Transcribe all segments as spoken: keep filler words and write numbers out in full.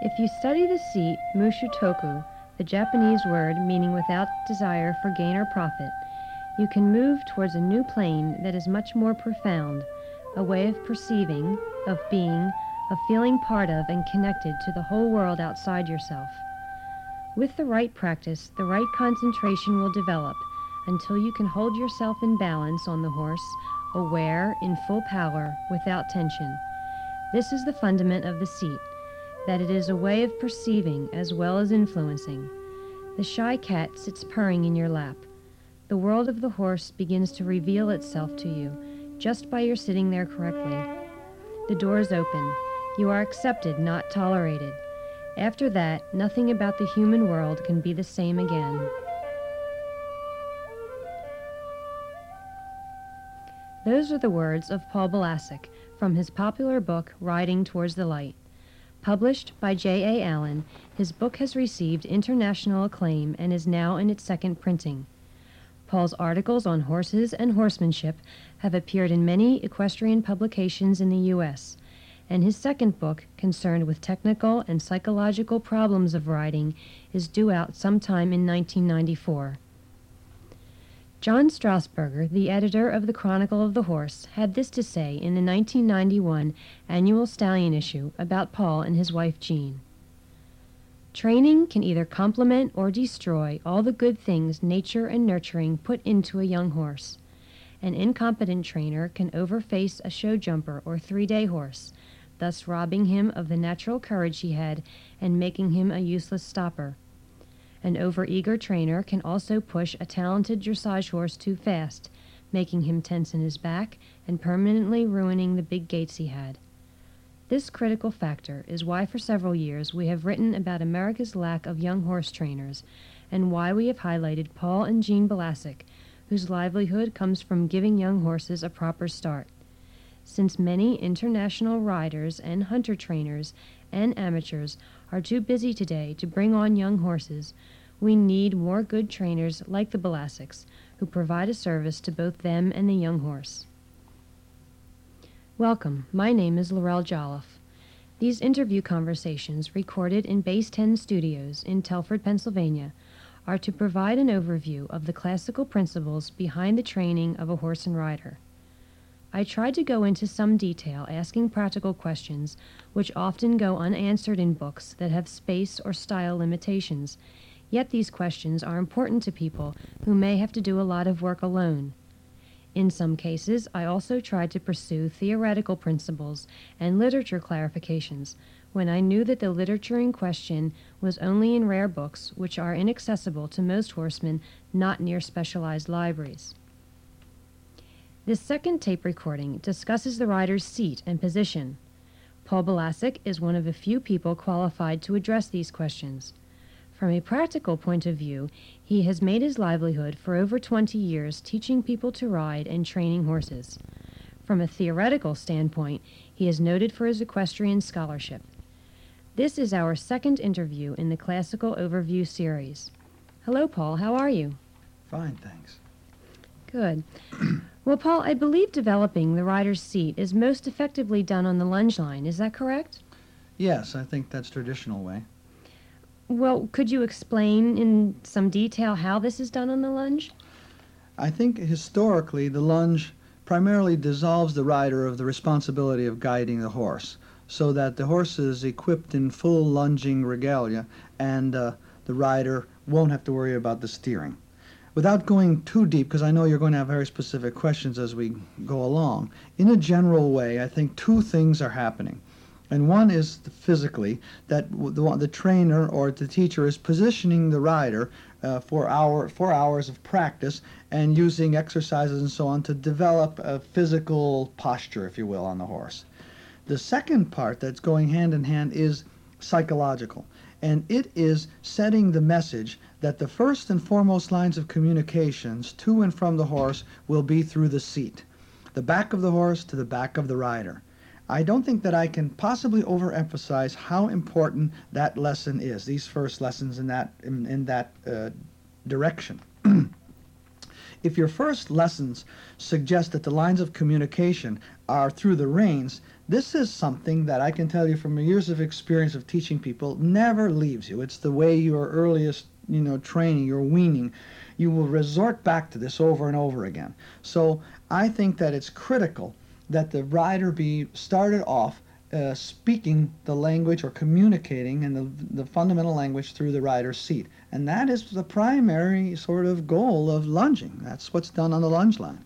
If you study the seat, mushutoku, the Japanese word meaning without desire for gain or profit, you can move towards a new plane that is much more profound, a way of perceiving, of being, of feeling part of and connected to the whole world outside yourself. With the right practice, the right concentration will develop until you can hold yourself in balance on the horse, aware, in full power, without tension. This is the fundament of the seat, that it is a way of perceiving as well as influencing. The shy cat sits purring in your lap. The world of the horse begins to reveal itself to you just by your sitting there correctly. The doors open. You are accepted, not tolerated. After that, nothing about the human world can be the same again. Those are the words of Paul Balasik from his popular book, Riding Towards the Light. Published by J A. Allen, his book has received international acclaim and is now in its second printing. Paul's articles on horses and horsemanship have appeared in many equestrian publications in the U S, and his second book, concerned with technical and psychological problems of riding, is due out sometime in nineteen ninety-four. John Strasburger, the editor of the Chronicle of the Horse, had this to say in the nineteen ninety-one annual Stallion issue about Paul and his wife Jean. Training can either complement or destroy all the good things nature and nurturing put into a young horse. An incompetent trainer can overface a show jumper or three-day horse, thus robbing him of the natural courage he had and making him a useless stopper. An overeager trainer can also push a talented dressage horse too fast, making him tense in his back and permanently ruining the big gaits he had. This critical factor is why for several years we have written about America's lack of young horse trainers and why we have highlighted Paul and Jean Balasik, whose livelihood comes from giving young horses a proper start. Since many international riders and hunter trainers and amateurs are too busy today to bring on young horses, we need more good trainers like the Balasiks, who provide a service to both them and the young horse. Welcome, my name is Laurel Jolliffe. These interview conversations, recorded in Base ten Studios in Telford, Pennsylvania, are to provide an overview of the classical principles behind the training of a horse and rider. I tried to go into some detail asking practical questions which often go unanswered in books that have space or style limitations, yet these questions are important to people who may have to do a lot of work alone. In some cases, I also tried to pursue theoretical principles and literature clarifications when I knew that the literature in question was only in rare books which are inaccessible to most horsemen not near specialized libraries. This second tape recording discusses the rider's seat and position. Paul Balasik is one of the few people qualified to address these questions. From a practical point of view, he has made his livelihood for over twenty years teaching people to ride and training horses. From a theoretical standpoint, he is noted for his equestrian scholarship. This is our second interview in the Classical Overview series. Hello, Paul. How are you? Fine, thanks. Good. Well, Paul, I believe developing the rider's seat is most effectively done on the lunge line. Is that correct? Yes, I think that's traditional way. Well, could you explain in some detail how this is done on the lunge? I think historically the lunge primarily dissolves the rider of the responsibility of guiding the horse, so that the horse is equipped in full lunging regalia and uh, the rider won't have to worry about the steering. Without going too deep, because I know you're going to have very specific questions as we go along, in a general way, I think two things are happening. And one is physically, that the, the trainer or the teacher is positioning the rider uh, for, hour, for hours of practice and using exercises and so on to develop a physical posture, if you will, on the horse. The second part that's going hand in hand is psychological, and it is setting the message that the first and foremost lines of communications to and from the horse will be through the seat, the back of the horse to the back of the rider. I don't think that I can possibly overemphasize how important that lesson is, these first lessons in that, in, in that uh, direction. If your first lessons suggest that the lines of communication are through the reins, this is something that I can tell you from years of experience of teaching people never leaves you. It's the way your earliest, you know, training, your weaning, you will resort back to this over and over again. So I think that it's critical that the rider be started off uh, speaking the language or communicating in the, the fundamental language through the rider's seat. And that is the primary sort of goal of lunging. That's what's done on the lunge line.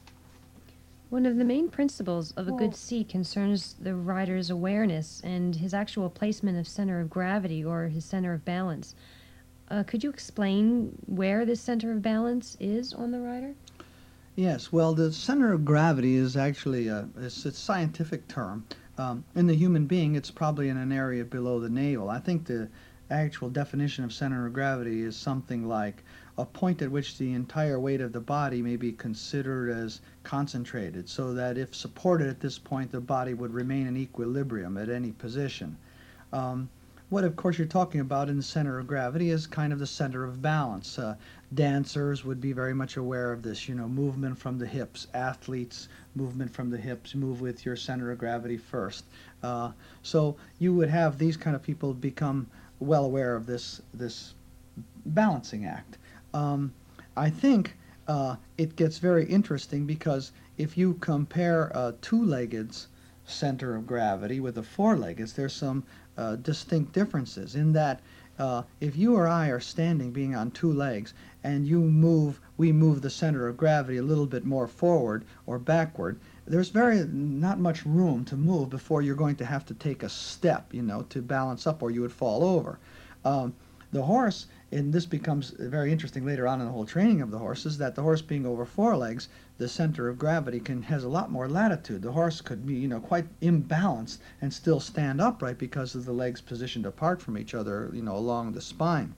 One of the main principles of a good seat concerns the rider's awareness and his actual placement of center of gravity or his center of balance. Uh, could you explain where this center of balance is on the rider? Yes, well, the center of gravity is actually a, it's a scientific term. Um, in the human being, it's probably in an area below the navel. I think the actual definition of center of gravity is something like a point at which the entire weight of the body may be considered as concentrated, so that if supported at this point, the body would remain in equilibrium at any position. Um, what, of course, you're talking about in the center of gravity is kind of the center of balance. Uh, dancers would be very much aware of this, you know, movement from the hips. Athletes, movement from the hips, move with your center of gravity first. Uh, so you would have these kind of people become well aware of this, this balancing act. Um, I think uh, it gets very interesting because if you compare a two-legged center of gravity with a four-legged, there's some uh, distinct differences in that uh, if you or I are standing being on two legs and you move, we move the center of gravity a little bit more forward or backward, there's very not much room to move before you're going to have to take a step, you know, to balance up or you would fall over. Um, the horse, and this becomes very interesting later on in the whole training of the horse, is that the horse being over four legs, the center of gravity can has a lot more latitude. The horse could be, you know, quite imbalanced and still stand upright because of the legs positioned apart from each other, you know, along the spine.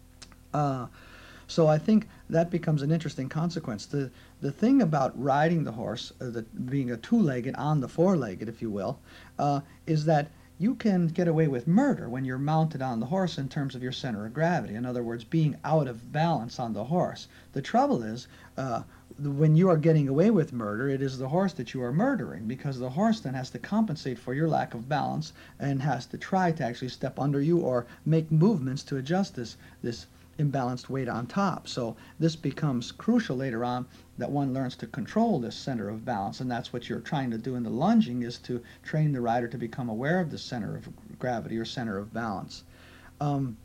Uh, so I think that becomes an interesting consequence. The the thing about riding the horse, uh, the, being a two-legged on the four-legged, if you will, uh, is that you can get away with murder when you're mounted on the horse in terms of your center of gravity. In other words, being out of balance on the horse. The trouble is, uh, when you are getting away with murder, it is the horse that you are murdering, because the horse then has to compensate for your lack of balance and has to try to actually step under you or make movements to adjust this, this imbalanced weight on top. So this becomes crucial later on, that one learns to control this center of balance, and that's what you're trying to do in the lunging, is to train the rider to become aware of the center of gravity or center of balance. Um,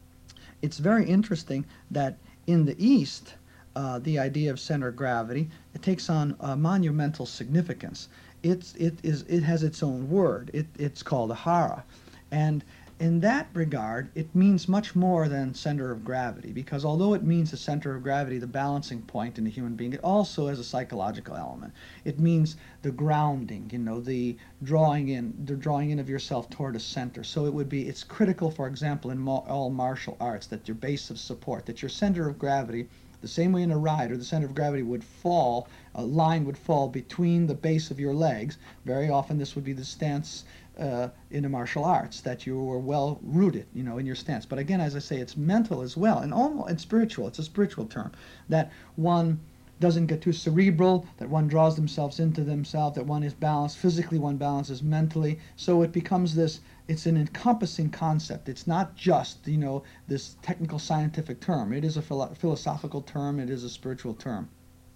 it's very interesting that in the East, uh, the idea of center of gravity, it takes on uh, monumental significance. It's, it, is, it has its own word. It, it's called a hara. And in that regard, it means much more than center of gravity, because although it means the center of gravity, the balancing point in the human being, it also has a psychological element. It means the grounding, you know, the drawing in, the drawing in of yourself toward a center. So it would be, it's critical, for example, in all martial arts, that your base of support, that your center of gravity, the same way in a rider, the center of gravity would fall, a line would fall between the base of your legs. Very often this would be the stance uh, in the martial arts, that you were well rooted, you know, in your stance. But again, as I say, it's mental as well, and almost it's spiritual. It's a spiritual term, that one doesn't get too cerebral, that one draws themselves into themselves, that one is balanced physically, one balances mentally. So it becomes this, it's an encompassing concept. It's not just, you know, this technical scientific term. It is a philo philosophical term. It is a spiritual term.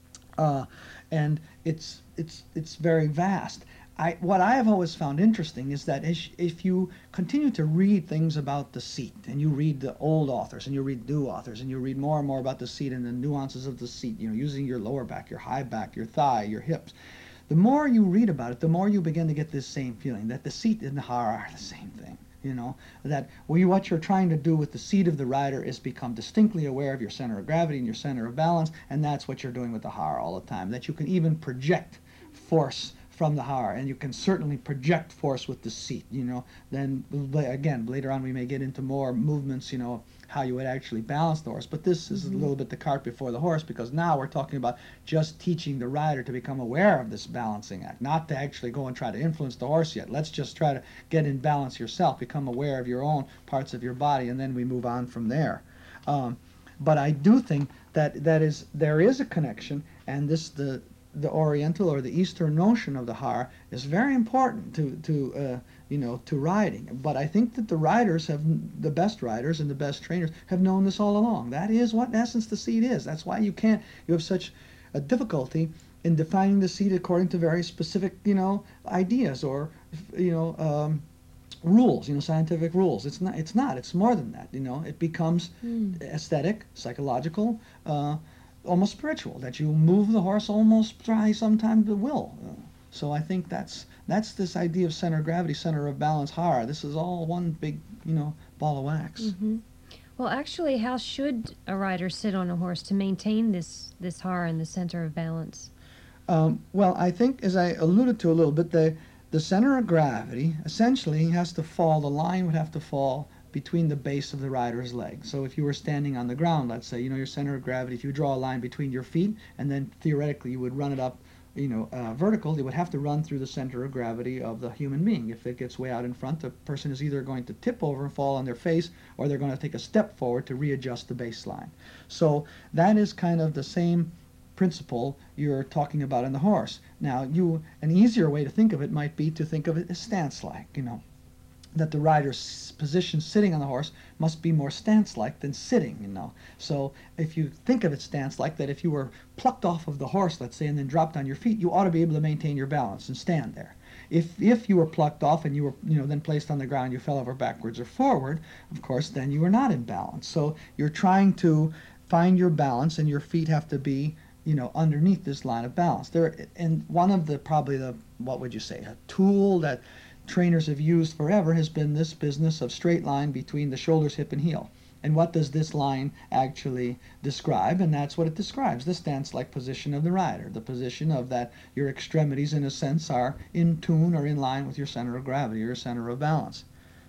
Uh, and it's, it's, it's very vast. I, what I have always found interesting is that if, if you continue to read things about the seat, and you read the old authors, and you read new authors, and you read more and more about the seat and the nuances of the seat, you know, using your lower back, your high back, your thigh, your hips, the more you read about it, the more you begin to get this same feeling, that the seat and the hara are the same thing. You know, that we, what you're trying to do with the seat of the rider is become distinctly aware of your center of gravity and your center of balance, and that's what you're doing with the hara all the time, that you can even project force from the hara, and you can certainly project force with the seat, you know. Then again, later on we may get into more movements, you know, how you would actually balance the horse, but this is mm-hmm. a little bit the cart before the horse, because now we're talking about just teaching the rider to become aware of this balancing act, not to actually go and try to influence the horse yet. Let's just try to get in balance yourself, become aware of your own parts of your body, and then we move on from there. Um, but I do think that that is there is a connection, and this the the Oriental or the Eastern notion of the har is very important to to uh, you know to riding. But I think that the riders have the best riders and the best trainers have known this all along. That is what in essence the seat is. That's why you can't you have such a difficulty in defining the seat according to very specific you know ideas or you know. Um, rules, you know, scientific rules. It's not. It's not. It's more than that. You know, it becomes Mm. aesthetic, psychological, uh, almost spiritual. That you move the horse almost try sometimes at will. Uh, so I think that's that's this idea of center of gravity, center of balance, har. This is all one big, you know, ball of wax. Mm-hmm. Well, actually, how should a rider sit on a horse to maintain this this har and the center of balance? Um, well, I think, as I alluded to a little bit, the the center of gravity essentially has to fall. The line would have to fall between the base of the rider's leg. So if you were standing on the ground, let's say, you know, your center of gravity, if you draw a line between your feet, and then theoretically you would run it up, you know, uh, vertical, it would have to run through the center of gravity of the human being. If it gets way out in front, the person is either going to tip over and fall on their face, or they're going to take a step forward to readjust the baseline. So that is kind of the same principle you're talking about in the horse. Now, you an easier way to think of it might be to think of it as stance-like, you know, that the rider's position sitting on the horse must be more stance-like than sitting, you know. So if you think of it stance-like, that if you were plucked off of the horse, let's say, and then dropped on your feet, you ought to be able to maintain your balance and stand there. If if you were plucked off and you were, you know, then placed on the ground, you fell over backwards or forward, of course, then you were not in balance. So you're trying to find your balance, and your feet have to be, you know, underneath this line of balance. There, and one of the probably the what would you say a tool that trainers have used forever has been this business of straight line between the shoulders, hip, and heel. And what does this line actually describe? And that's what it describes: the stance-like position of the rider, the position of that your extremities, in a sense, are in tune or in line with your center of gravity, your center of balance.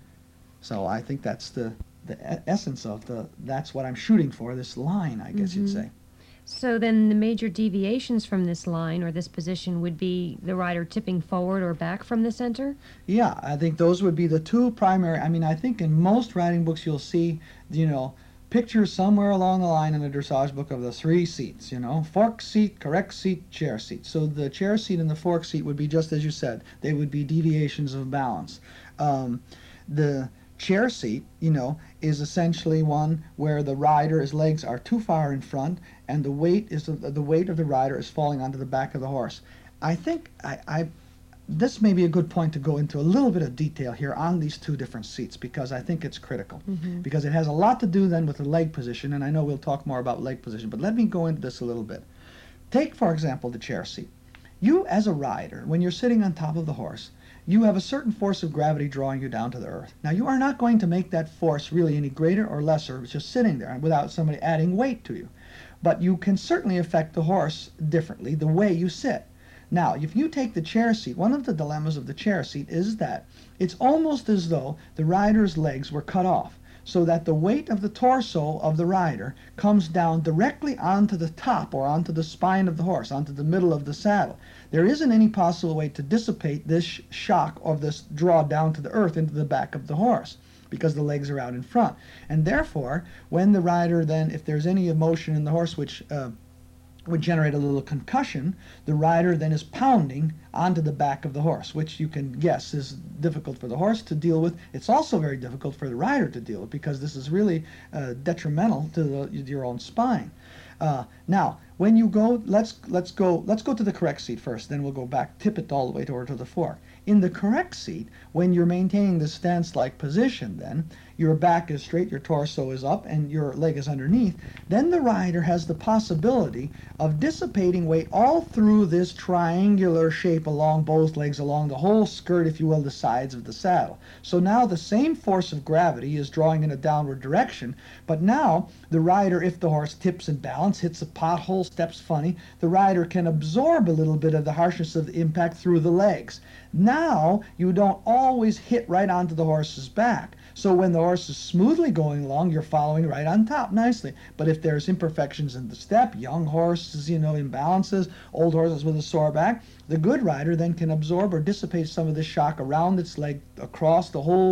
So I think that's the the essence of the. That's what I'm shooting for. This line, I guess Mm-hmm. you'd say. So then the major deviations from this line or this position would be the rider tipping forward or back from the center? Yeah, I think those would be the two primary. I mean, I think in most riding books you'll see, you know, pictures somewhere along the line in a dressage book of the three seats, you know, fork seat, correct seat, chair seat. So the chair seat and the fork seat would be just as you said. They would be deviations of balance. Um, the chair seat, you know, is essentially one where the rider's legs are too far in front, and the weight is the, the weight of the rider is falling onto the back of the horse. I think I, I this may be a good point to go into a little bit of detail here on these two different seats, because I think it's critical. Mm-hmm. Because it has a lot to do then with the leg position, and I know we'll talk more about leg position, but let me go into this a little bit. Take, for example, the chair seat. You, as a rider, when you're sitting on top of the horse, you have a certain force of gravity drawing you down to the earth. Now, you are not going to make that force really any greater or lesser just sitting there without somebody adding weight to you. But you can certainly affect the horse differently the way you sit. Now, if you take the chair seat, one of the dilemmas of the chair seat is that it's almost as though the rider's legs were cut off, so that the weight of the torso of the rider comes down directly onto the top or onto the spine of the horse, onto the middle of the saddle. There isn't any possible way to dissipate this sh- shock of this draw down to the earth into the back of the horse, because the legs are out in front. And therefore, when the rider then, if there's any emotion in the horse which uh, would generate a little concussion, the rider then is pounding onto the back of the horse, which you can guess is difficult for the horse to deal with. It's also very difficult for the rider to deal with, because this is really uh, detrimental to the, your own spine. Uh, now, when you go, let's let's go let's go to the correct seat first. Then we'll go back, tip it all the way over to the fork. In the correct seat, when you're maintaining the stance-like position, then your back is straight, your torso is up, and your leg is underneath. Then the rider has the possibility of dissipating weight all through this triangular shape along both legs, along the whole skirt, if you will, the sides of the saddle. So now the same force of gravity is drawing in a downward direction, but now the rider, if the horse tips in balance, hits a pothole, steps funny, the rider can absorb a little bit of the harshness of the impact through the legs. Now you don't always hit right onto the horse's back. So when the horse is smoothly going along, you're following right on top nicely. But if there's imperfections in the step, young horses, you know, imbalances, old horses with a sore back, the good rider then can absorb or dissipate some of the shock around its leg, across the whole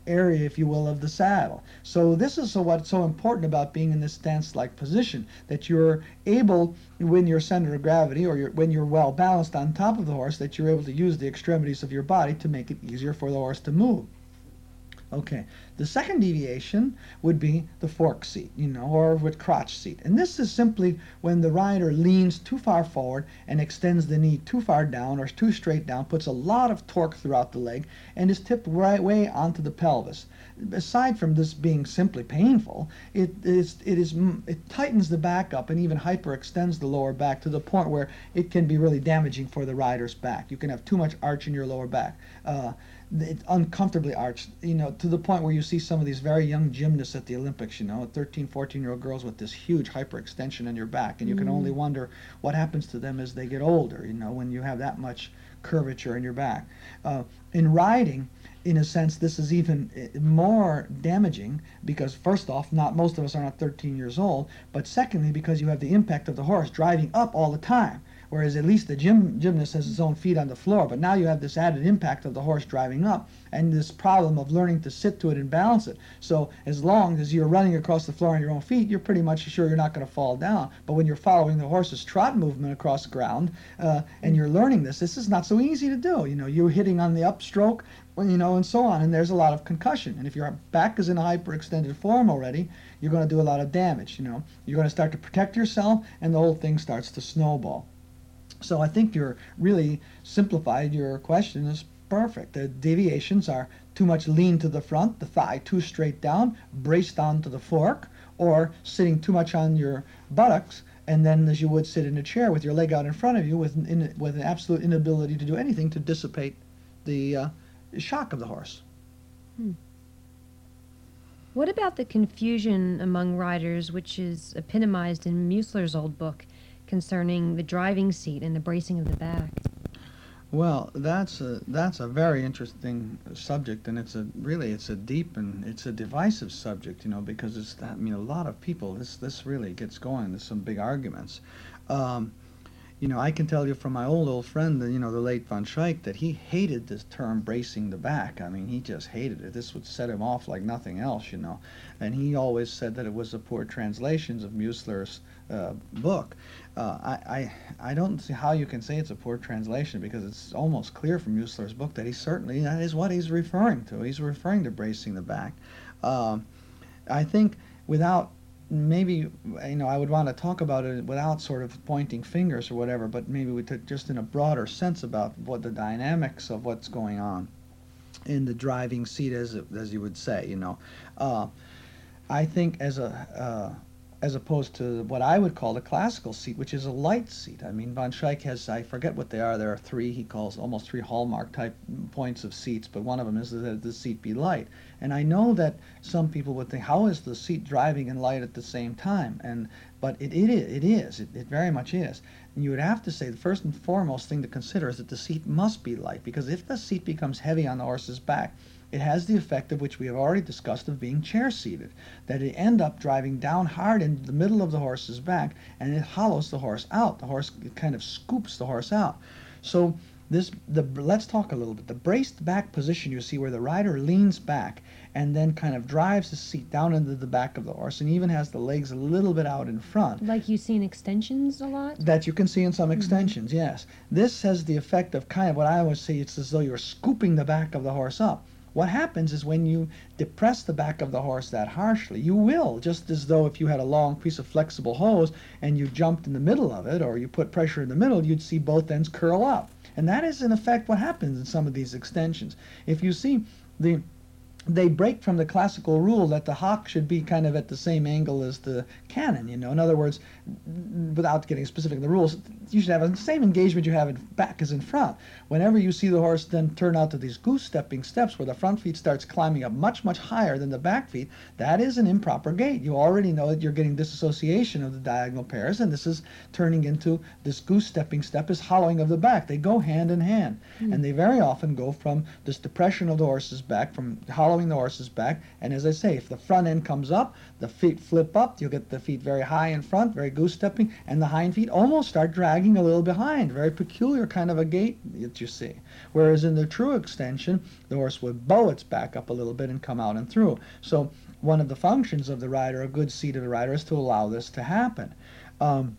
area, if you will, of the saddle. So this is so what's so important about being in this stance-like position, that you're able, when your center of gravity, or you're, when you're well balanced on top of the horse, that you're able to use the extremities of your body to make it easier for the horse to move. Okay, the second deviation would be the fork seat, you know, or with crotch seat. And this is simply when the rider leans too far forward and extends the knee too far down or too straight down, puts a lot of torque throughout the leg, and is tipped right way onto the pelvis. Aside from this being simply painful, it is it is it tightens the back up and even hyperextends the lower back to the point where it can be really damaging for the rider's back. You can have too much arch in your lower back. Uh, It's uncomfortably arched, you know, to the point where you see some of these very young gymnasts at the Olympics, you know, thirteen, fourteen-year-old girls with this huge hyperextension in your back, and you can Mm. only wonder what happens to them as they get older, you know, when you have that much curvature in your back. Uh, in riding, in a sense, this is even uh, more damaging because, first off, not most of us are not thirteen years old, but secondly, because you have the impact of the horse driving up all the time. Whereas at least the gym, gymnast has his own feet on the floor, but now you have this added impact of the horse driving up and this problem of learning to sit to it and balance it. So as long as you're running across the floor on your own feet, you're pretty much sure you're not going to fall down. But when you're following the horse's trot movement across the ground uh, and you're learning this, this is not so easy to do. You know, you're hitting on the upstroke, you know, and so on, and there's a lot of concussion. And if your back is in a hyperextended form already, you're going to do a lot of damage. You know, you're going to start to protect yourself, and the whole thing starts to snowball. So I think you're really simplified. Your question is perfect. The deviations are too much lean to the front, the thigh too straight down, braced onto the fork, or sitting too much on your buttocks, and then as you would sit in a chair with your leg out in front of you with an, in, with an absolute inability to do anything to dissipate the uh, shock of the horse. Hmm. What about the confusion among riders, which is epitomized in Muessler's old book, concerning the driving seat and the bracing of the back? Well, that's a that's a very interesting subject, and it's a really it's a deep and it's a divisive subject, you know, because it's I mean a lot of people this this really gets going. There's some big arguments. Um, you know, I can tell you from my old old friend, the, you know, the late von Schaik, that he hated this term bracing the back. I mean, he just hated it. This would set him off like nothing else, you know. And he always said that it was a poor translation of Muessler's uh, book. Uh, I, I I don't see how you can say it's a poor translation, because it's almost clear from Muessler's book that he certainly, that is what he's referring to. He's referring to bracing the back. Um, I think without, maybe, you know, I would want to talk about it without sort of pointing fingers or whatever, but maybe we took just in a broader sense about what the dynamics of what's going on in the driving seat, as as you would say, you know. Uh, I think as a uh, as opposed to what I would call the classical seat, which is a light seat. I mean, von Schaik has, I forget what they are, there are three, he calls almost three hallmark type points of seats, but one of them is that the seat be light. And I know that some people would think, how is the seat driving and light at the same time? And but it, it is, it is, it, it very much is. And you would have to say the first and foremost thing to consider is that the seat must be light, because if the seat becomes heavy on the horse's back, it has the effect of which we have already discussed of being chair-seated, that it end up driving down hard into the middle of the horse's back, and it hollows the horse out. The horse, it kind of scoops the horse out. So this, the let's talk a little bit. The braced back position, you see, where the rider leans back and then kind of drives the seat down into the back of the horse, and even has the legs a little bit out in front. Like you see in extensions a lot? That you can see in some Mm-hmm. extensions, yes. This has the effect of kind of what I always say, it's as though you're scooping the back of the horse up. What happens is when you depress the back of the horse that harshly, you will, just as though if you had a long piece of flexible hose and you jumped in the middle of it, or you put pressure in the middle, you'd see both ends curl up. And that is in effect what happens in some of these extensions. If you see, the they break from the classical rule that the hock should be kind of at the same angle as the cannon, you know. In other words, without getting specific in the rules, you should have the same engagement you have in back as in front. Whenever you see the horse then turn out to these goose-stepping steps where the front feet starts climbing up much, much higher than the back feet, that is an improper gait. You already know that you're getting disassociation of the diagonal pairs, and this is turning into this goose-stepping step is hollowing of the back. They go hand in hand, mm. and they very often go from this depression of the horse's back, from hollowing following the horse's back. And as I say, if the front end comes up, the feet flip up, you'll get the feet very high in front, very goose-stepping, and the hind feet almost start dragging a little behind. Very peculiar kind of a gait that you see. Whereas in the true extension, the horse would bow its back up a little bit and come out and through. So one of the functions of the rider, a good seat of the rider, is to allow this to happen. Um,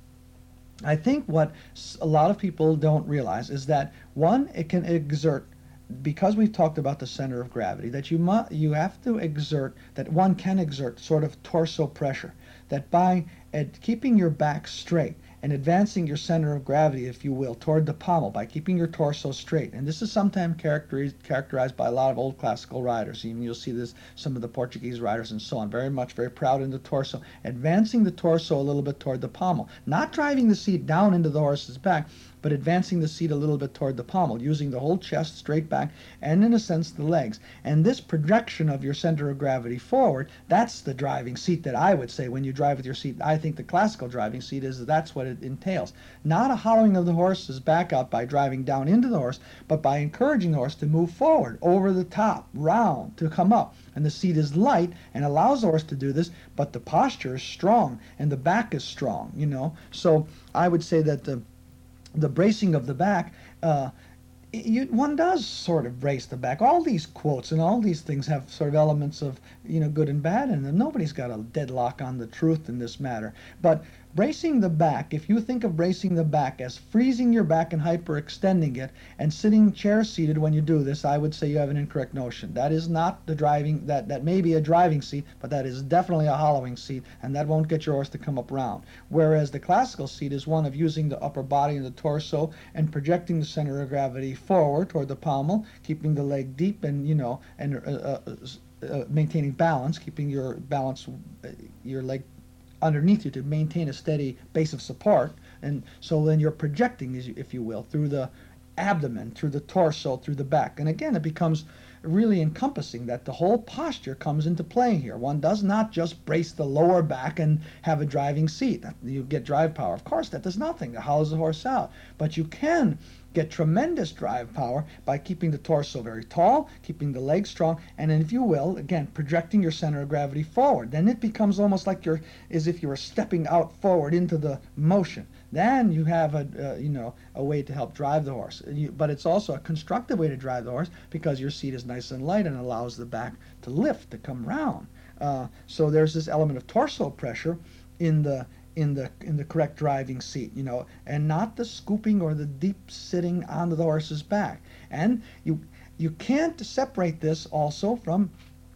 I think what a lot of people don't realize is that, one, it can exert, because we've talked about the center of gravity, that you mu you have to exert, that one can exert sort of torso pressure, that by uh, keeping your back straight and advancing your center of gravity, if you will, toward the pommel, by keeping your torso straight. And this is sometimes characterized, characterized by a lot of old classical riders. Even you'll see this, some of the Portuguese riders and so on, very much, very proud in the torso, advancing the torso a little bit toward the pommel, not driving the seat down into the horse's back, but advancing the seat a little bit toward the pommel, using the whole chest straight back, and in a sense the legs. And this projection of your center of gravity forward, that's the driving seat that I would say when you drive with your seat. I think the classical driving seat is that's what it entails. Not a hollowing of the horse's back out by driving down into the horse, but by encouraging the horse to move forward, over the top, round, to come up. And the seat is light and allows the horse to do this, but the posture is strong and the back is strong, you know. So I would say that the the bracing of the back, uh, you, one does sort of brace the back. All these quotes and all these things have sort of elements of, you know, good and bad in them. Nobody's got a deadlock on the truth in this matter. But bracing the back, if you think of bracing the back as freezing your back and hyperextending it and sitting chair seated when you do this, I would say you have an incorrect notion. That is not the driving, that, that may be a driving seat, but that is definitely a hollowing seat, and that won't get your horse to come up round. Whereas the classical seat is one of using the upper body and the torso and projecting the center of gravity forward toward the pommel, keeping the leg deep and, you know, and uh, uh, uh, maintaining balance, keeping your balance, uh, your leg underneath you to maintain a steady base of support. And so then you're projecting, if you will, through the abdomen, through the torso, through the back. And again, it becomes really encompassing that the whole posture comes into play here. One does not just brace the lower back and have a driving seat. You get drive power. Of course, that does nothing. It hollows the horse out. But you can get tremendous drive power by keeping the torso very tall, keeping the legs strong, and then, if you will, again, projecting your center of gravity forward. Then it becomes almost like you're, as if you were stepping out forward into the motion. Then you have a, uh, you know, a way to help drive the horse. You, but it's also a constructive way to drive the horse because your seat is nice and light and allows the back to lift, to come round. Uh, so there's this element of torso pressure in the in the in the correct driving seat, you know, and not the scooping or the deep sitting onto the horse's back. And you you can't separate this also from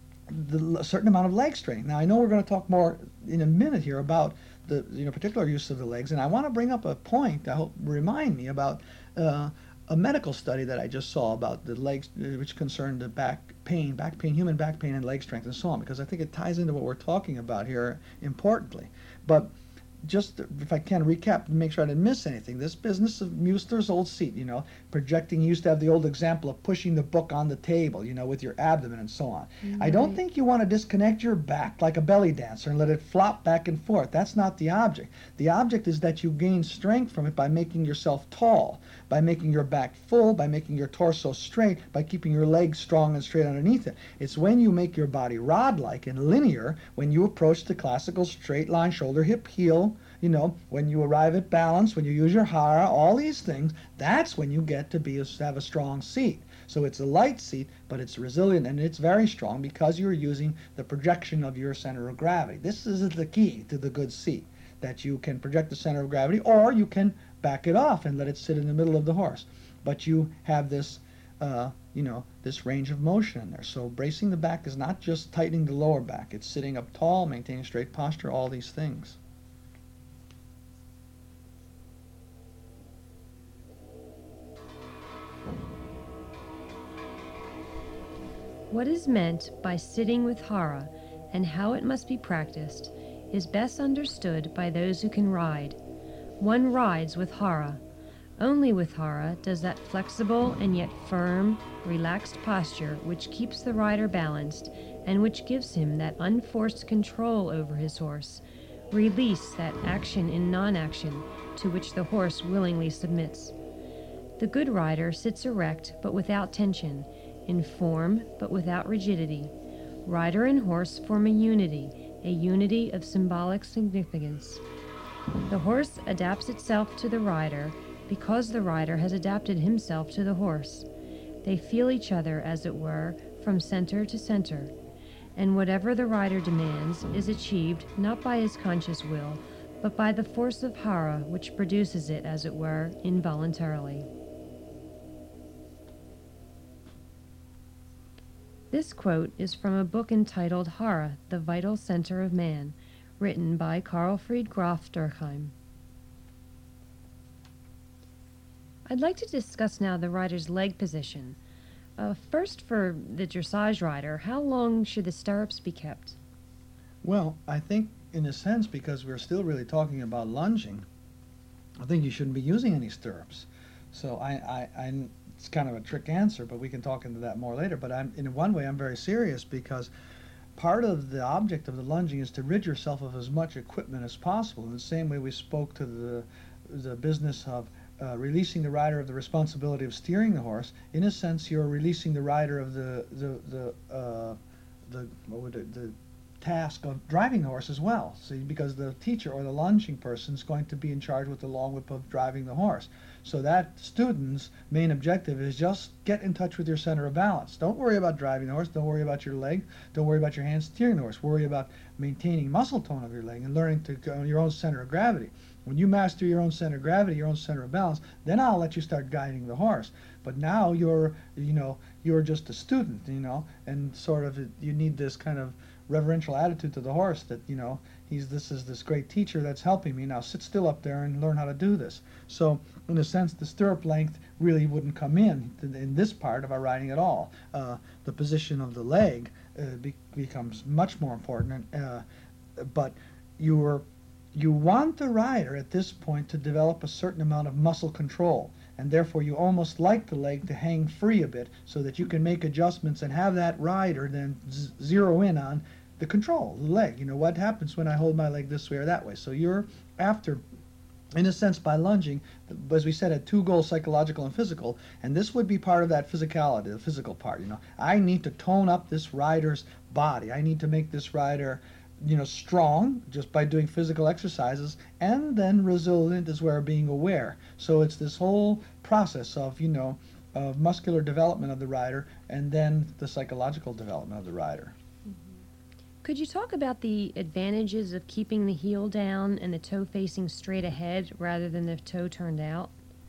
the a certain amount of leg strength. Now, I know we're going to talk more in a minute here about the you know particular use of the legs, and I want to bring up a point that will remind me about uh, a medical study that I just saw about the legs, which concerned the back pain, back pain, human back pain, and leg strength, and so on, because I think it ties into what we're talking about here importantly. But just if I can recap and make sure I didn't miss anything, this business of Muster's old seat, you know, projecting, he used to have the old example of pushing the book on the table, you know, with your abdomen and so on. Mm-hmm. I don't think you want to disconnect your back like a belly dancer and let it flop back and forth. That's not the object. The object is that you gain strength from it by making yourself tall, by making your back full, by making your torso straight, by keeping your legs strong and straight underneath it. It's when you make your body rod-like and linear, when you approach the classical straight line, shoulder, hip, heel, you know, when you arrive at balance, when you use your hara, all these things, that's when you get to be have a strong seat. So it's a light seat, but it's resilient and it's very strong because you're using the projection of your center of gravity. This is the key to the good seat, that you can project the center of gravity, or you can back it off and let it sit in the middle of the horse. But you have this, uh, you know, this range of motion in there. So bracing the back is not just tightening the lower back. It's sitting up tall, maintaining straight posture, all these things. What is meant by sitting with hara and how it must be practiced is best understood by those who can ride. One rides with hara. Only with hara does that flexible and yet firm, relaxed posture which keeps the rider balanced and which gives him that unforced control over his horse, release that action in non-action to which the horse willingly submits. The good rider sits erect but without tension, in form but without rigidity, Rider and horse form a unity, a unity of symbolic significance. The horse adapts itself to the rider because the rider has adapted himself to the horse. They feel each other, as it were, from center to center, and whatever the rider demands is achieved not by his conscious will, but by the force of hara, which produces it, as it were, involuntarily. This quote is from a book entitled Hara, the Vital Center of Man, written by Carlfried Graf Durkheim. I'd like to discuss now the rider's leg position. Uh, first, for the dressage rider, how long should the stirrups be kept? Well, I think in a sense, because we're still really talking about lunging, I think you shouldn't be using any stirrups. So I, I, I it's kind of a trick answer, but we can talk into that more later. But I'm, in one way, I'm very serious because part of the object of the lunging is to rid yourself of as much equipment as possible. In the same way we spoke to the the business of uh, releasing the rider of the responsibility of steering the horse. In a sense, you're releasing the rider of the the the uh, the what would it, the task of driving the horse as well. See, because the teacher or the lunging person is going to be in charge with the long whip of driving the horse. So that student's main objective is just get in touch with your center of balance. Don't worry about driving the horse. Don't worry about your leg. Don't worry about your hands steering the horse. Worry about maintaining muscle tone of your leg and learning to go on your own center of gravity. When you master your own center of gravity, your own center of balance, then I'll let you start guiding the horse. But now you're, you know, you're just a student, you know, and sort of you need this kind of reverential attitude to the horse that, you know, he's this is this great teacher that's helping me. Now sit still up there and learn how to do this. So in a sense, the stirrup length really wouldn't come in in this part of our riding at all. Uh, the position of the leg uh, be becomes much more important. Uh, but you're you want the rider at this point to develop a certain amount of muscle control, and therefore you almost like the leg to hang free a bit so that you can make adjustments and have that rider then z zero in on the control, the leg. You know, what happens when I hold my leg this way or that way? So you're after, in a sense, by lunging, as we said, had two goals, psychological and physical, and this would be part of that physicality, the physical part. You know, I need to tone up this rider's body. I need to make this rider, you know, strong just by doing physical exercises, and then resilient as well, being aware. So it's this whole process of, you know, of muscular development of the rider and then the psychological development of the rider. Could you talk about the advantages of keeping the heel down and the toe facing straight ahead rather than the toe turned out?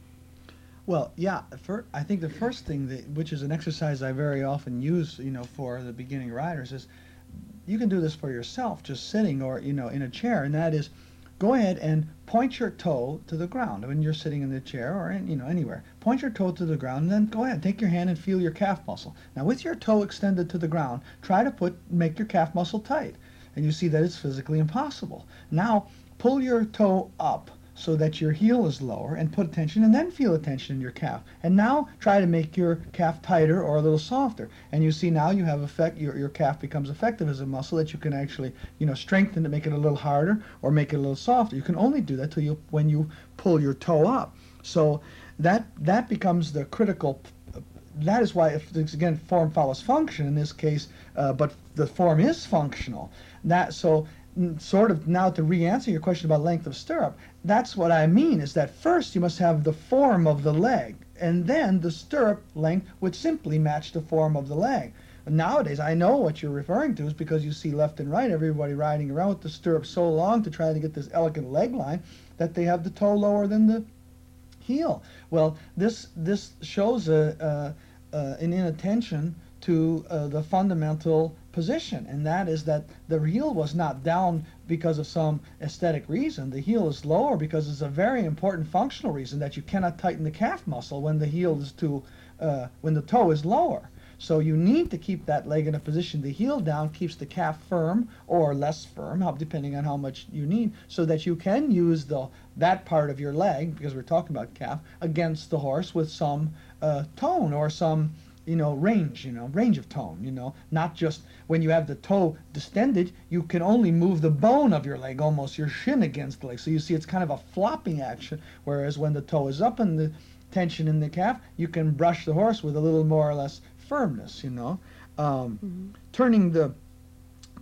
Well, yeah, for, I think the first thing, that, which is an exercise I very often use, you know, for the beginning riders, is you can do this for yourself, just sitting or, you know, in a chair, and that is go ahead and point your toe to the ground when you're sitting in the chair or, in, you know, anywhere. Point your toe to the ground, and then go ahead, take your hand and feel your calf muscle. Now, with your toe extended to the ground, try to put make your calf muscle tight, and you see that it's physically impossible. Now, pull your toe up so that your heel is lower and put tension, and then feel a tension in your calf. And now try to make your calf tighter or a little softer. And you see now you have effect, your, your calf becomes effective as a muscle that you can actually, you know, strengthen to make it a little harder or make it a little softer. You can only do that till you, when you pull your toe up. So that, that becomes the critical, that is why, if again, form follows function in this case, uh, but the form is functional. That, so sort of now to re-answer your question about length of stirrup, that's what I mean, is that first you must have the form of the leg, and then the stirrup length would simply match the form of the leg. Nowadays, I know what you're referring to is because you see left and right everybody riding around with the stirrup so long to try to get this elegant leg line that they have the toe lower than the heel. Well, this this shows a, a, a, an inattention to uh, the fundamental position, and that is that the heel was not down because of some aesthetic reason. The heel is lower because it's a very important functional reason that you cannot tighten the calf muscle when the heel is too, uh, when the toe is lower. So you need to keep that leg in a position. The heel down keeps the calf firm or less firm, depending on how much you need, so that you can use the that part of your leg, because we're talking about calf, against the horse with some uh, tone or some, you know, range, you know, range of tone, you know, not just when you have the toe distended, you can only move the bone of your leg, almost your shin against the leg. So you see it's kind of a flopping action, whereas when the toe is up and the tension in the calf, you can brush the horse with a little more or less firmness, you know. Um, mm-hmm. Turning the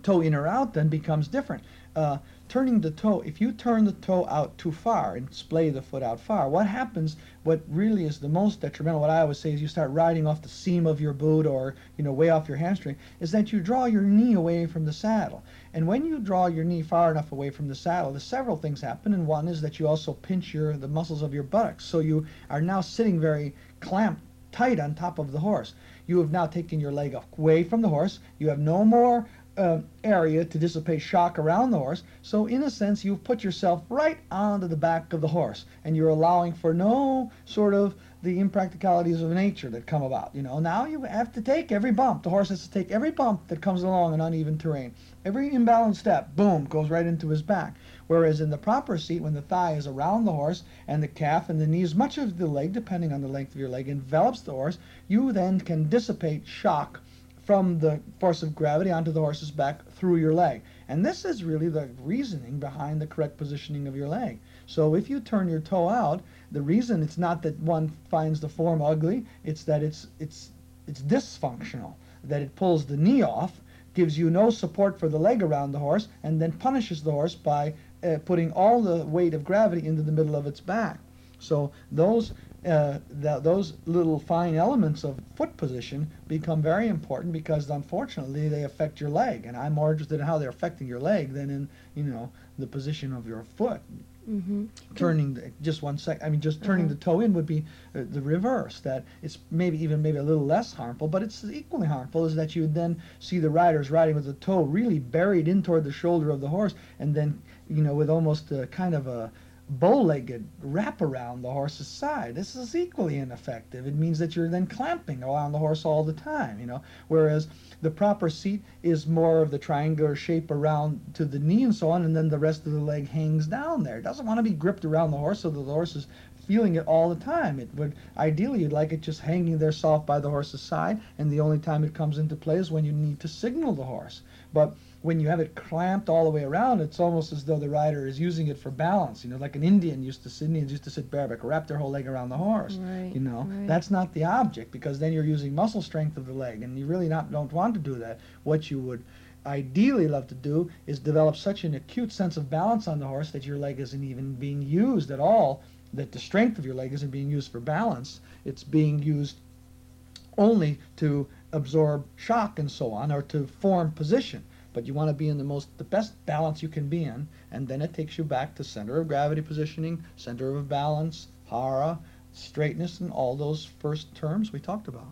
toe in or out then becomes different. Uh, turning the toe, if you turn the toe out too far and splay the foot out far, what happens, what really is the most detrimental, what I always say is you start riding off the seam of your boot or, you know, way off your hamstring, is that you draw your knee away from the saddle. And when you draw your knee far enough away from the saddle, there's several things happen, and one is that you also pinch your the muscles of your buttocks. So you are now sitting very clamped tight on top of the horse. You have now taken your leg away from the horse. You have no more uh, area to dissipate shock around the horse. So in a sense, you've put yourself right onto the back of the horse, and you're allowing for no sort of the impracticalities of nature that come about. You know, now you have to take every bump. The horse has to take every bump that comes along in uneven terrain. Every imbalanced step, boom, goes right into his back. Whereas in the proper seat, when the thigh is around the horse and the calf and the knees, much of the leg, depending on the length of your leg, envelops the horse, you then can dissipate shock from the force of gravity onto the horse's back through your leg. And this is really the reasoning behind the correct positioning of your leg. So if you turn your toe out, the reason it's not that one finds the form ugly, it's that it's it's it's dysfunctional, that it pulls the knee off, gives you no support for the leg around the horse, and then punishes the horse by uh, putting all the weight of gravity into the middle of its back. So those uh, th those little fine elements of foot position become very important because unfortunately they affect your leg, and I'm more interested in how they're affecting your leg than in, you know, the position of your foot. Mm-hmm. Turning the, just one sec. I mean, just turning uh-huh. the toe in would be uh, the reverse. That it's maybe even maybe a little less harmful, but it's equally harmful. Is that you would then see the riders riding with the toe really buried in toward the shoulder of the horse, and then, you know, with almost a kind of a bow-legged wrap around the horse's side. This is equally ineffective. It means that you're then clamping around the horse all the time, you know, whereas the proper seat is more of the triangular shape around to the knee and so on, and then the rest of the leg hangs down there. It doesn't want to be gripped around the horse so that the horse is feeling it all the time. It would ideally, you'd like it just hanging there soft by the horse's side, and the only time it comes into play is when you need to signal the horse. But when you have it clamped all the way around, it's almost as though the rider is using it for balance. You know, like an Indian used to sit, Indians used to sit bareback, wrap their whole leg around the horse. Right, you know, right. That's not the object, because then you're using muscle strength of the leg, and you really not don't want to do that. What you would ideally love to do is develop such an acute sense of balance on the horse that your leg isn't even being used at all, that the strength of your leg isn't being used for balance. It's being used only to absorb shock and so on, or to form position. But you want to be in the most, the best balance you can be in, and then it takes you back to center of gravity positioning, center of balance, hara, straightness, and all those first terms we talked about.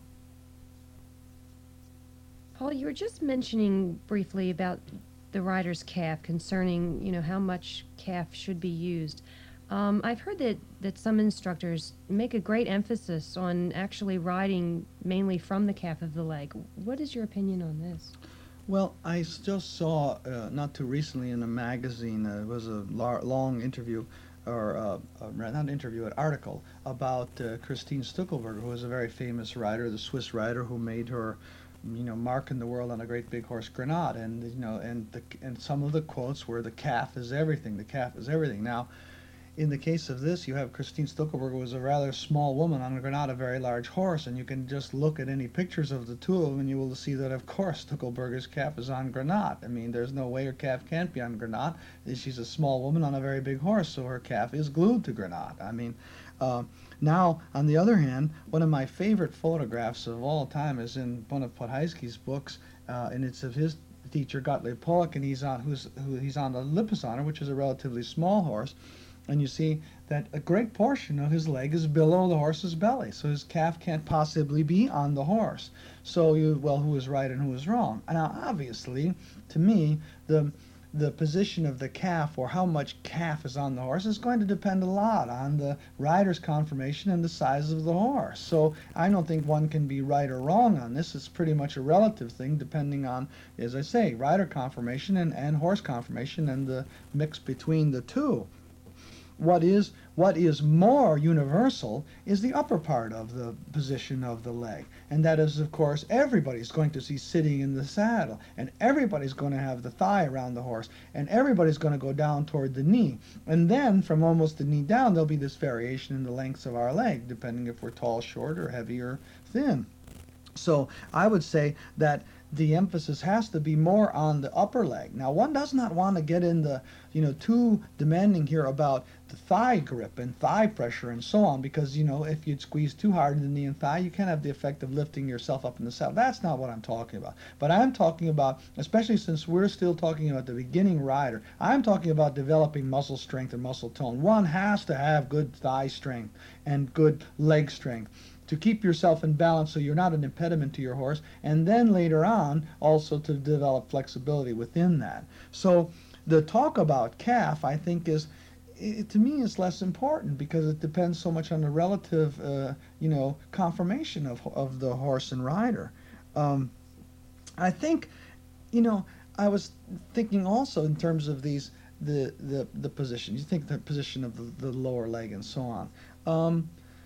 Paul, you were just mentioning briefly about the rider's calf, concerning, you know, how much calf should be used. Um, I've heard that, that some instructors make a great emphasis on actually riding mainly from the calf of the leg. What is your opinion on this? Well, I just saw, uh, not too recently in a magazine, uh, it was a lar long interview, or uh, uh, not interview, an article about uh, Christine Stuckelberger, who was a very famous rider, the Swiss rider who made her, you know, mark in the world on a great big horse, Granat. And, you know, and, the, and some of the quotes were, the calf is everything, the calf is everything. Now, in the case of this, you have Christine Stuckelberger, who was a rather small woman on Granat, a very large horse, and you can just look at any pictures of the two of them and you will see that, of course, Stuckelberger's calf is on Granat. I mean, there's no way her calf can't be on Granat. She's a small woman on a very big horse, so her calf is glued to Granat. I mean, uh, now, on the other hand, one of my favorite photographs of all time is in one of Podhajsky's books, uh, and it's of his teacher, Gottlieb Pollock, and he's on, who's, who, he's on the Lipizzaner, which is a relatively small horse. And you see that a great portion of his leg is below the horse's belly, so his calf can't possibly be on the horse. So you, well, who is right and who is wrong? Now, obviously, to me, the the position of the calf, or how much calf is on the horse, is going to depend a lot on the rider's conformation and the size of the horse. So I don't think one can be right or wrong on this. It's pretty much a relative thing, depending on, as I say, rider conformation and, and horse conformation and the mix between the two. What is what is more universal is the upper part of the position of the leg, and that is, of course, everybody's going to see sitting in the saddle, and everybody's going to have the thigh around the horse, and everybody's going to go down toward the knee, and then from almost the knee down there'll be this variation in the lengths of our leg, depending if we're tall, short, or heavy, or thin. So I would say that the emphasis has to be more on the upper leg. Now, one does not want to get in the, you know, too demanding here about the thigh grip and thigh pressure and so on, because, you know, if you squeeze too hard in the knee and thigh, you can have the effect of lifting yourself up in the saddle. That's not what I'm talking about. But I'm talking about, especially since we're still talking about the beginning rider, I'm talking about developing muscle strength and muscle tone. One has to have good thigh strength and good leg strength to keep yourself in balance so you're not an impediment to your horse, and then later on also to develop flexibility within that. So the talk about calf, I think, is, it, to me, is less important because it depends so much on the relative, uh, you know, conformation of, of the horse and rider. Um, I think, you know, I was thinking also in terms of these, the, the, the position. You think the position of the, the lower leg and so on. Um,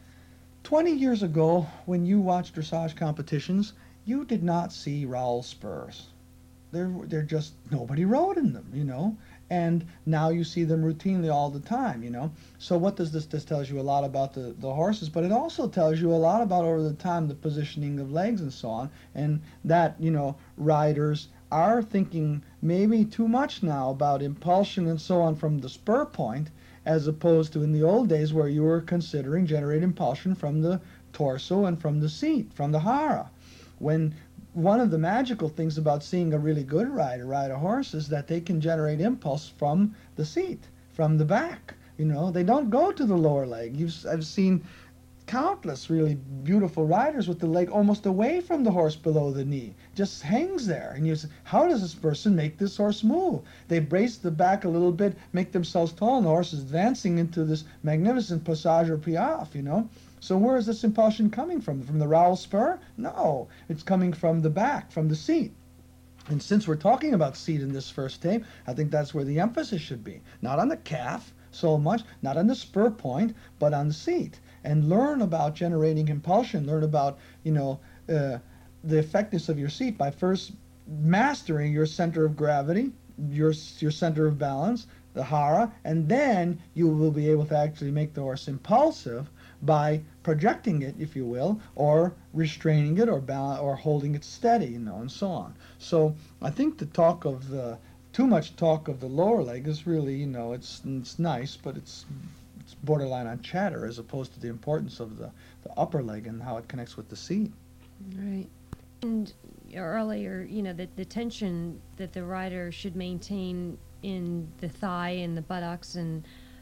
twenty years ago, when you watched dressage competitions, you did not see rowel spurs. They're, they're just, nobody rode in them, you know. And now you see them routinely all the time, you know. So what does this, this tells you a lot about the, the horses, but it also tells you a lot about over the time the positioning of legs and so on, and that, you know, riders are thinking maybe too much now about impulsion and so on from the spur point, as opposed to in the old days where you were considering generating impulsion from the torso and from the seat, from the hara. When one of the magical things about seeing a really good rider ride a horse is that they can generate impulse from the seat, from the back. You know, they don't go to the lower leg. You've, I've seen countless really beautiful riders with the leg almost away from the horse below the knee, just hangs there, and you say, how does this person make this horse move? They brace the back a little bit, make themselves tall, and the horse is advancing into this magnificent passage or piaffe, you know. So where is this impulsion coming from? From the rowel spur? No, it's coming from the back, from the seat. And since we're talking about seat in this first tape, I think that's where the emphasis should be. Not on the calf so much, not on the spur point, but on the seat. And learn about generating impulsion, learn about, you know, uh, the effectiveness of your seat by first mastering your center of gravity, your, your center of balance, the hara, and then you will be able to actually make the horse impulsive by projecting it, if you will, or restraining it, or balance, or holding it steady, you know, and so on. So I think the talk of the, too much talk of the lower leg is really, you know, it's, it's nice, but it's it's borderline on chatter as opposed to the importance of the, the upper leg and how it connects with the seat. Right. And earlier, you know, the, the tension that the rider should maintain in the thigh and the buttocks, and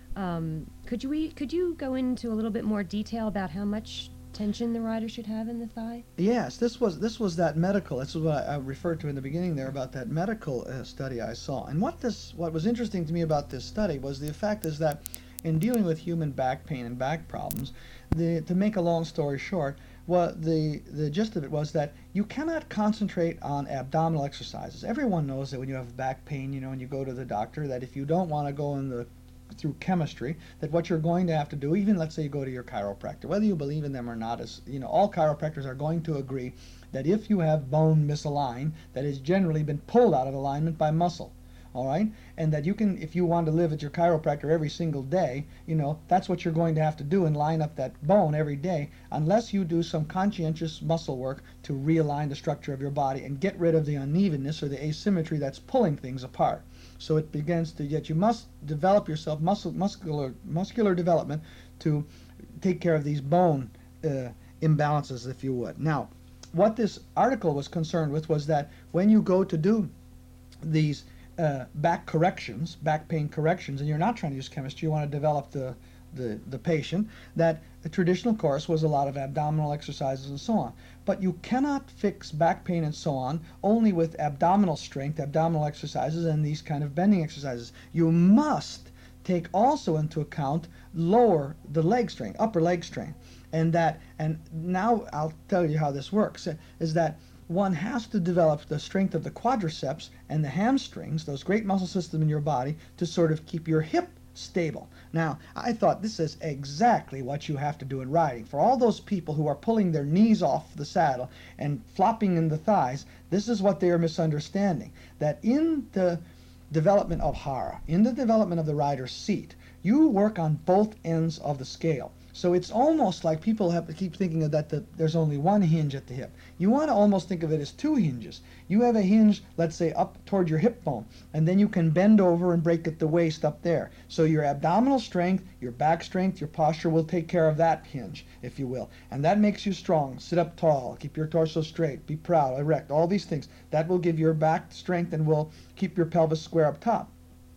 um, could you could you go into a little bit more detail about how much tension the rider should have in the thigh? Yes, this was this was that medical. This is what I, I referred to in the beginning there about that medical uh, study I saw. And what this what was interesting to me about this study was the fact is that in dealing with human back pain and back problems, the, to make a long story short, what the, the gist of it was that you cannot concentrate on abdominal exercises. Everyone knows that when you have back pain, you know, and you go to the doctor, that if you don't want to go in the through chemistry, that what you're going to have to do, even let's say you go to your chiropractor, whether you believe in them or not, is, you know, all chiropractors are going to agree that if you have bone misaligned, that has generally been pulled out of alignment by muscle. All right, and that you can, if you want to live at your chiropractor every single day, you know, that's what you're going to have to do and line up that bone every day, unless you do some conscientious muscle work to realign the structure of your body and get rid of the unevenness or the asymmetry that's pulling things apart. So it begins to, yet you must develop yourself, muscle, muscular, muscular development to take care of these bone uh, imbalances, if you would. Now, what this article was concerned with was that when you go to do these Uh, back corrections, back pain corrections, and you're not trying to use chemistry, you want to develop the, the, the patient, that a traditional course was a lot of abdominal exercises and so on. But you cannot fix back pain and so on only with abdominal strength, abdominal exercises, and these kind of bending exercises. You must take also into account lower the leg strain, upper leg strain. And that, and now I'll tell you how this works, is that one has to develop the strength of the quadriceps and the hamstrings, those great muscle systems in your body, to sort of keep your hip stable. Now, I thought this is exactly what you have to do in riding. For all those people who are pulling their knees off the saddle and flopping in the thighs, this is what they are misunderstanding. That in the development of hara, in the development of the rider's seat, you work on both ends of the scale. So it's almost like people have to keep thinking of that, that there's only one hinge at the hip. You want to almost think of it as two hinges. You have a hinge, let's say, up toward your hip bone, and then you can bend over and break at the waist up there. So your abdominal strength, your back strength, your posture will take care of that hinge, if you will. And that makes you strong. Sit up tall, keep your torso straight, be proud, erect, all these things. That will give your back strength and will keep your pelvis square up top.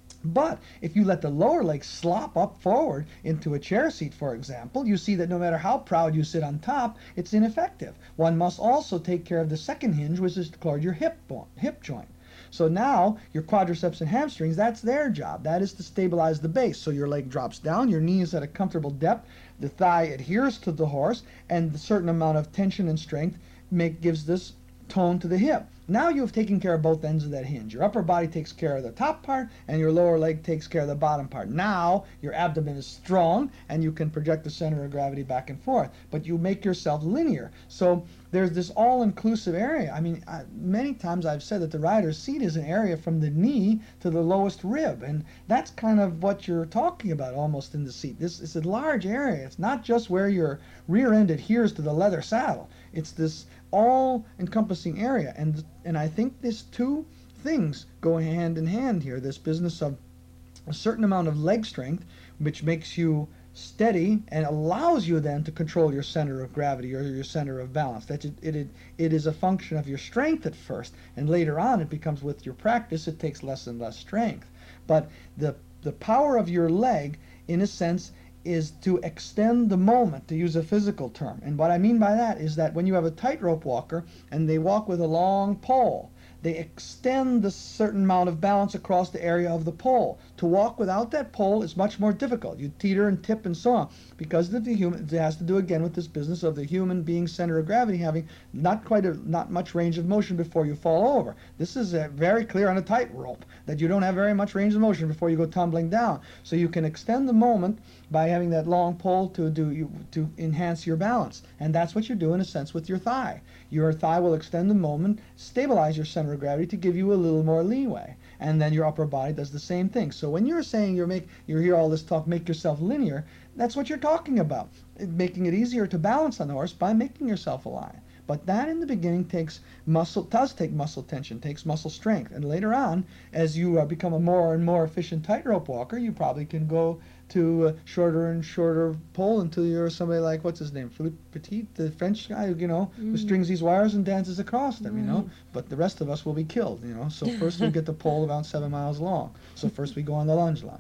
But if you let the lower leg slop up forward into a chair seat, for example, you see that no matter how proud you sit on top, it's ineffective. One must also take care of the second hinge, which is toward your hip bone, hip joint. So now your quadriceps and hamstrings, that's their job. That is to stabilize the base. So your leg drops down, your knee is at a comfortable depth, the thigh adheres to the horse, and a certain amount of tension and strength make, gives this tone to the hip. Now you've taken care of both ends of that hinge. Your upper body takes care of the top part, and your lower leg takes care of the bottom part. Now your abdomen is strong, and you can project the center of gravity back and forth. But you make yourself linear. So there's this all-inclusive area. I mean, I, many times I've said that the rider's seat is an area from the knee to the lowest rib, and that's kind of what you're talking about almost in the seat. This is a large area. It's not just where your rear end adheres to the leather saddle. It's this all-encompassing area, and and I think these two things go hand in hand here. This business of a certain amount of leg strength, which makes you steady and allows you then to control your center of gravity or your center of balance. That it, it it is a function of your strength at first, and later on it becomes, with your practice, it takes less and less strength. But the the power of your leg, in a sense, is to extend the moment, to use a physical term. And what I mean by that is that when you have a tightrope walker and they walk with a long pole, they extend the certain amount of balance across the area of the pole. To walk without that pole is much more difficult. You teeter and tip and so on, because the, the human, it has to do again with this business of the human being center of gravity having not quite a, not much range of motion before you fall over. This is uh, very clear on a tightrope, that you don't have very much range of motion before you go tumbling down. So you can extend the moment by having that long pole to do you to enhance your balance, and that's what you do in a sense with your thigh. Your thigh will extend the moment, stabilize your center of gravity to give you a little more leeway, and then your upper body does the same thing. So when you're saying you're make you hear all this talk, make yourself linear, that's what you're talking about, making it easier to balance on the horse by making yourself aligned. But that in the beginning takes muscle, does take muscle tension, takes muscle strength. And later on, as you uh, become a more and more efficient tightrope walker, you probably can go to a shorter and shorter pole until you're somebody like, what's his name, Philippe Petit, the French guy, you know, mm. who strings these wires and dances across them, mm. you know. But the rest of us will be killed, you know. So first we get the pole about seven miles long. So first we go on the lunge line.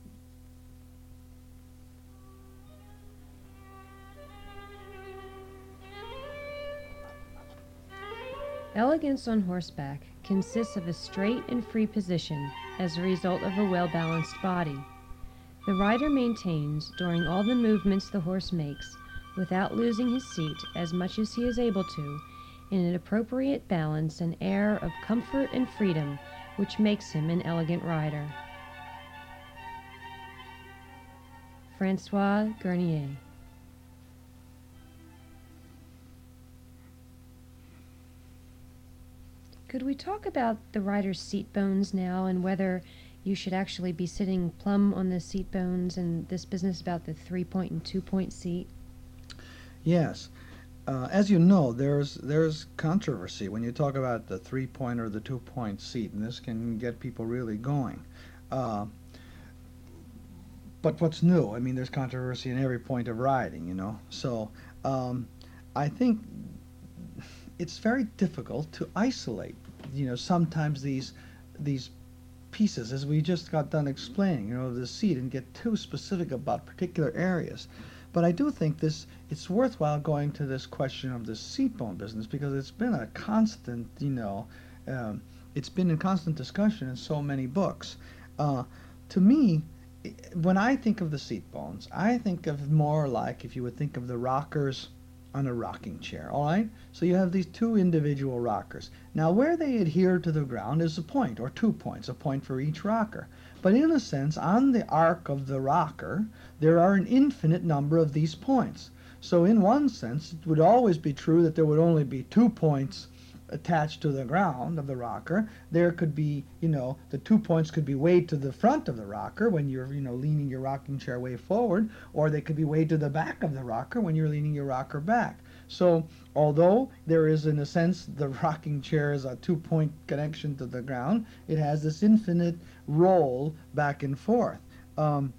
Elegance on horseback consists of a straight and free position as a result of a well-balanced body. The rider maintains, during all the movements the horse makes, without losing his seat as much as he is able to, in an appropriate balance, an air of comfort and freedom which makes him an elegant rider. François Garnier. Could we talk about the rider's seat bones now, and whether you should actually be sitting plumb on the seat bones, and this business about the three-point and two-point seat? Yes. Uh, as you know, there's there's controversy when you talk about the three-point or the two-point seat, and this can get people really going. Uh, but what's new? I mean, there's controversy in every point of riding, you know. So um, I think it's very difficult to isolate, you know, sometimes these these pieces, as we just got done explaining, you know, the seat, and get too specific about particular areas. But I do think this it's worthwhile going to this question of the seat bone business, because it's been a constant, you know, um, it's been in constant discussion in so many books. Uh, to me, when I think of the seat bones, I think of more like if you would think of the rockers on a rocking chair, all right? So you have these two individual rockers. Now, where they adhere to the ground is a point, or two points, a point for each rocker. But in a sense, on the arc of the rocker, there are an infinite number of these points. So in one sense, it would always be true that there would only be two points attached to the ground of the rocker. There could be, you know, the two points could be weighed to the front of the rocker when you're, you know, leaning your rocking chair way forward, or they could be weighed to the back of the rocker when you're leaning your rocker back. So although there is, in a sense, the rocking chair is a two-point connection to the ground, it has this infinite roll back and forth. Um,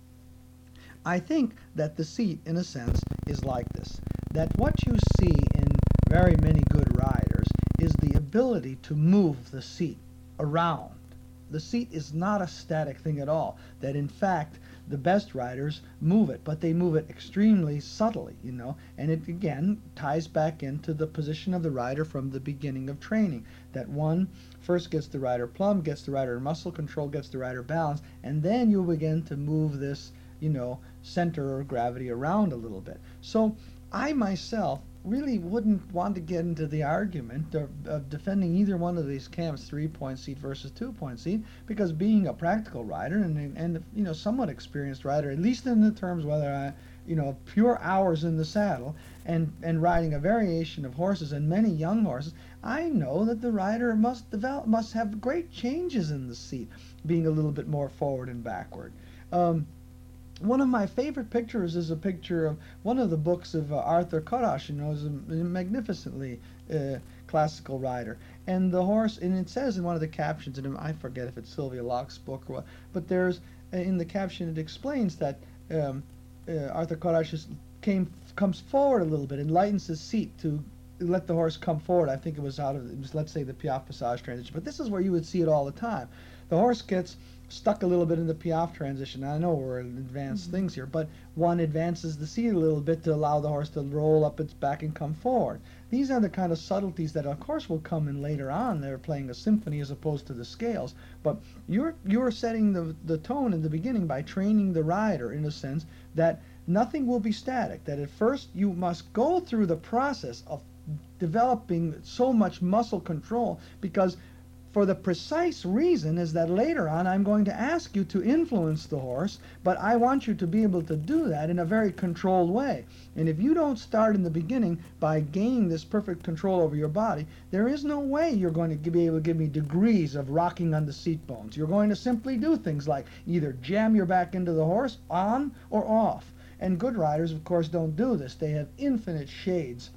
I think that the seat, in a sense, is like this. That what you see in very many good riders is the ability to move the seat around. The seat is not a static thing at all. That in fact, the best riders move it, but they move it extremely subtly, you know, and it again ties back into the position of the rider from the beginning of training. That one first gets the rider plumb, gets the rider muscle control, gets the rider balance, and then you begin to move this, you know, center of gravity around a little bit. So I myself really wouldn't want to get into the argument of, of defending either one of these camps, three-point seat versus two-point seat, because being a practical rider and, and you know, somewhat experienced rider, at least in the terms whether I, you know, pure hours in the saddle and, and riding a variation of horses and many young horses, I know that the rider must develop, must have great changes in the seat, being a little bit more forward and backward. Um, One of my favorite pictures is a picture of one of the books of uh, Arthur Karash, you know, is a magnificently uh, classical rider. And the horse, and it says in one of the captions, and I forget if it's Sylvia Locke's book or what, but there's, uh, in the caption it explains that um, uh, Arthur Karash is, came, comes forward a little bit and lightens his seat to let the horse come forward. I think it was out of, it was, let's say, the Piaffe Passage transition. But this is where you would see it all the time. The horse gets stuck a little bit in the Piaffe transition. I know we're in advanced mm-hmm. things here, but one advances the seat a little bit to allow the horse to roll up its back and come forward. These are the kind of subtleties that, of course, will come in later on. They're playing a symphony as opposed to the scales. But you're you're setting the the tone in the beginning by training the rider, in a sense, that nothing will be static. That at first you must go through the process of developing so much muscle control, because for the precise reason is that later on I'm going to ask you to influence the horse, but I want you to be able to do that in a very controlled way. And if you don't start in the beginning by gaining this perfect control over your body, there is no way you're going to be able to give me degrees of rocking on the seat bones. You're going to simply do things like either jam your back into the horse on or off. And good riders, of course, don't do this. They have infinite shades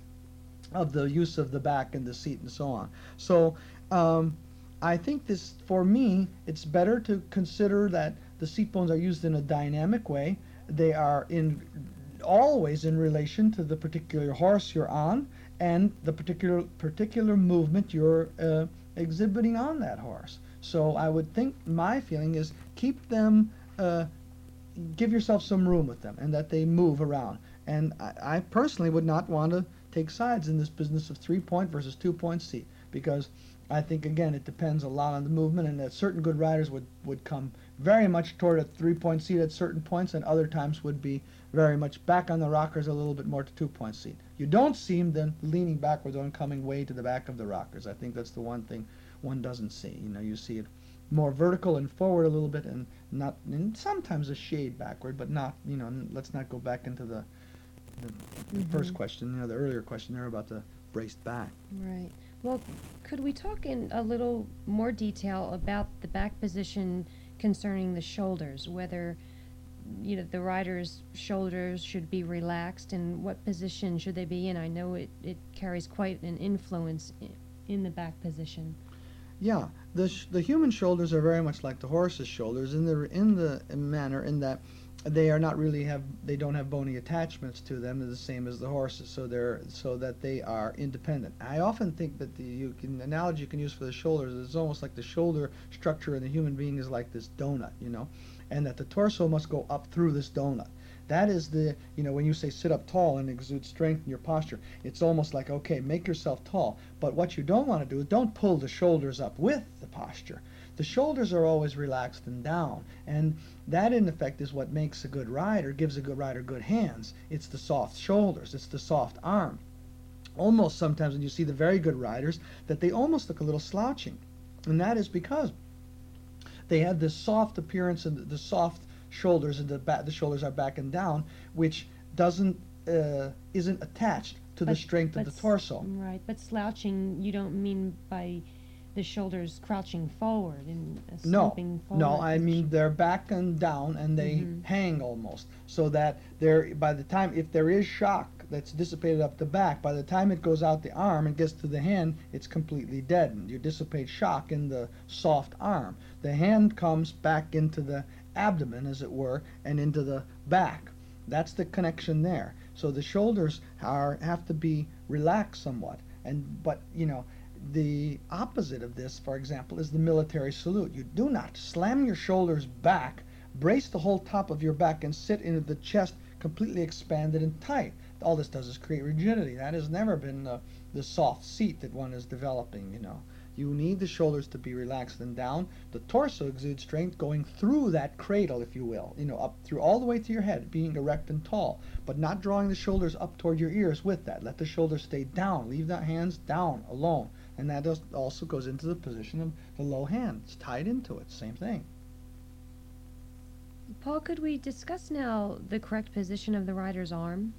of the use of the back and the seat and so on. So um, I think this, for me, it's better to consider that the seat bones are used in a dynamic way. They are in always in relation to the particular horse you're on and the particular particular movement you're uh, exhibiting on that horse. So I would think my feeling is keep them, uh, give yourself some room with them, and that they move around. And I, I personally would not want to take sides in this business of three-point versus two-point seat, because I think, again, it depends a lot on the movement, and that certain good riders would, would come very much toward a three-point seat at certain points, and other times would be very much back on the rockers a little bit more to two-point seat. You don't see them then leaning backwards or coming way to the back of the rockers. I think that's the one thing one doesn't see. You know, you see it more vertical and forward a little bit, and not, and sometimes a shade backward, but not, you know, let's not go back into the, the, the mm-hmm. first question, you know, the earlier question there about the braced back. Right. Well, could we talk in a little more detail about the back position concerning the shoulders, whether, you know, the rider's shoulders should be relaxed and what position should they be in? I know it, it carries quite an influence in, in the back position. Yeah, the sh the human shoulders are very much like the horse's shoulders in the in the manner in that they are not really have they don't have bony attachments to them. They're the same as the horses, so they're so that they are independent. I often think that the you can analogy you can use for the shoulders is almost like the shoulder structure in the human being is like this donut, you know, and that the torso must go up through this donut. That is the, you know, when you say sit up tall and exude strength in your posture, it's almost like, okay, make yourself tall. But what you don't want to do is don't pull the shoulders up with the posture. The shoulders are always relaxed and down. And that, in effect, is what makes a good rider, gives a good rider good hands. It's the soft shoulders. It's the soft arm. Almost sometimes when you see the very good riders, that they almost look a little slouching. And that is because they have this soft appearance and the soft shoulders, and the back, the shoulders are back and down, which doesn't uh, isn't attached to But- the strength of but the s- torso. Right, but slouching, you don't mean by the shoulders crouching forward and uh, No, slumping forward. no, I mean position. they're back and down and they Mhm. hang almost, so that they're, by the time, if there is shock that's dissipated up the back, by the time it goes out the arm and gets to the hand, it's completely deadened. You dissipate shock in the soft arm. The hand comes back into the abdomen, as it were, and into the back. That's the connection there. So the shoulders are have to be relaxed somewhat. And but you know, the opposite of this, for example, is the military salute. You do not slam your shoulders back, brace the whole top of your back, and sit into the chest completely expanded and tight. All this does is create rigidity. That has never been the, the soft seat that one is developing, you know. You need the shoulders to be relaxed and down. The torso exudes strength going through that cradle, if you will, you know, up through all the way to your head, being erect and tall, but not drawing the shoulders up toward your ears with that. Let the shoulders stay down. Leave the hands down, alone. And that does, also goes into the position of the low hand. It's tied into it. Same thing. Paul, could we discuss now the correct position of the rider's arm?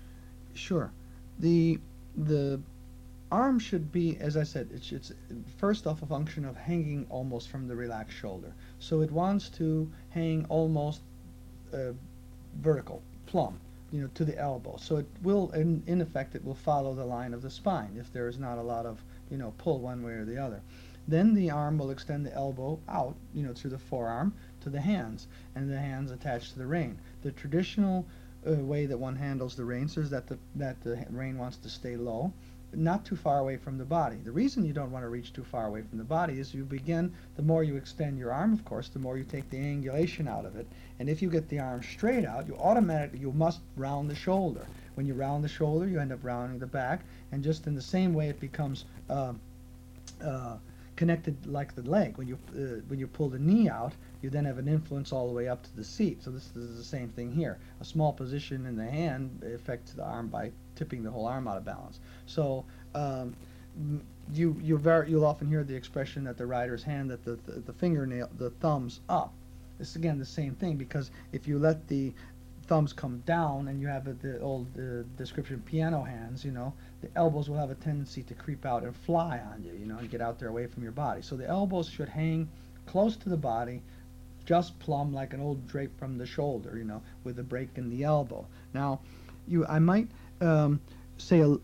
Sure. The the arm should be, as I said, it's, it's first off a function of hanging almost from the relaxed shoulder. So it wants to hang almost uh, vertical, plumb, you know, to the elbow. So it will, in, in effect, it will follow the line of the spine if there is not a lot of, you know, pull one way or the other. Then the arm will extend the elbow out, you know, through the forearm to the hands, and the hands attached to the rein. The traditional uh, way that one handles the reins is that the that the rein wants to stay low, not too far away from the body. The reason you don't want to reach too far away from the body is you begin, the more you extend your arm, of course, the more you take the angulation out of it. And if you get the arm straight out, you automatically, you must round the shoulder. When you round the shoulder, you end up rounding the back, and just in the same way it becomes uh, uh, connected like the leg. When you uh, when you pull the knee out, you then have an influence all the way up to the seat. So this, this is the same thing here. A small position in the hand affects the arm by tipping the whole arm out of balance. So um, m- you you very you'll often hear the expression that the rider's hand, that the, the the fingernail, the thumbs up. It's again the same thing, because if you let the thumbs come down and you have a, the old uh, description piano hands, you know, the elbows will have a tendency to creep out and fly on you, you know, and get out there away from your body. So the elbows should hang close to the body, just plumb like an old drape from the shoulder, you know, with a break in the elbow. Now, you, I might um, say a,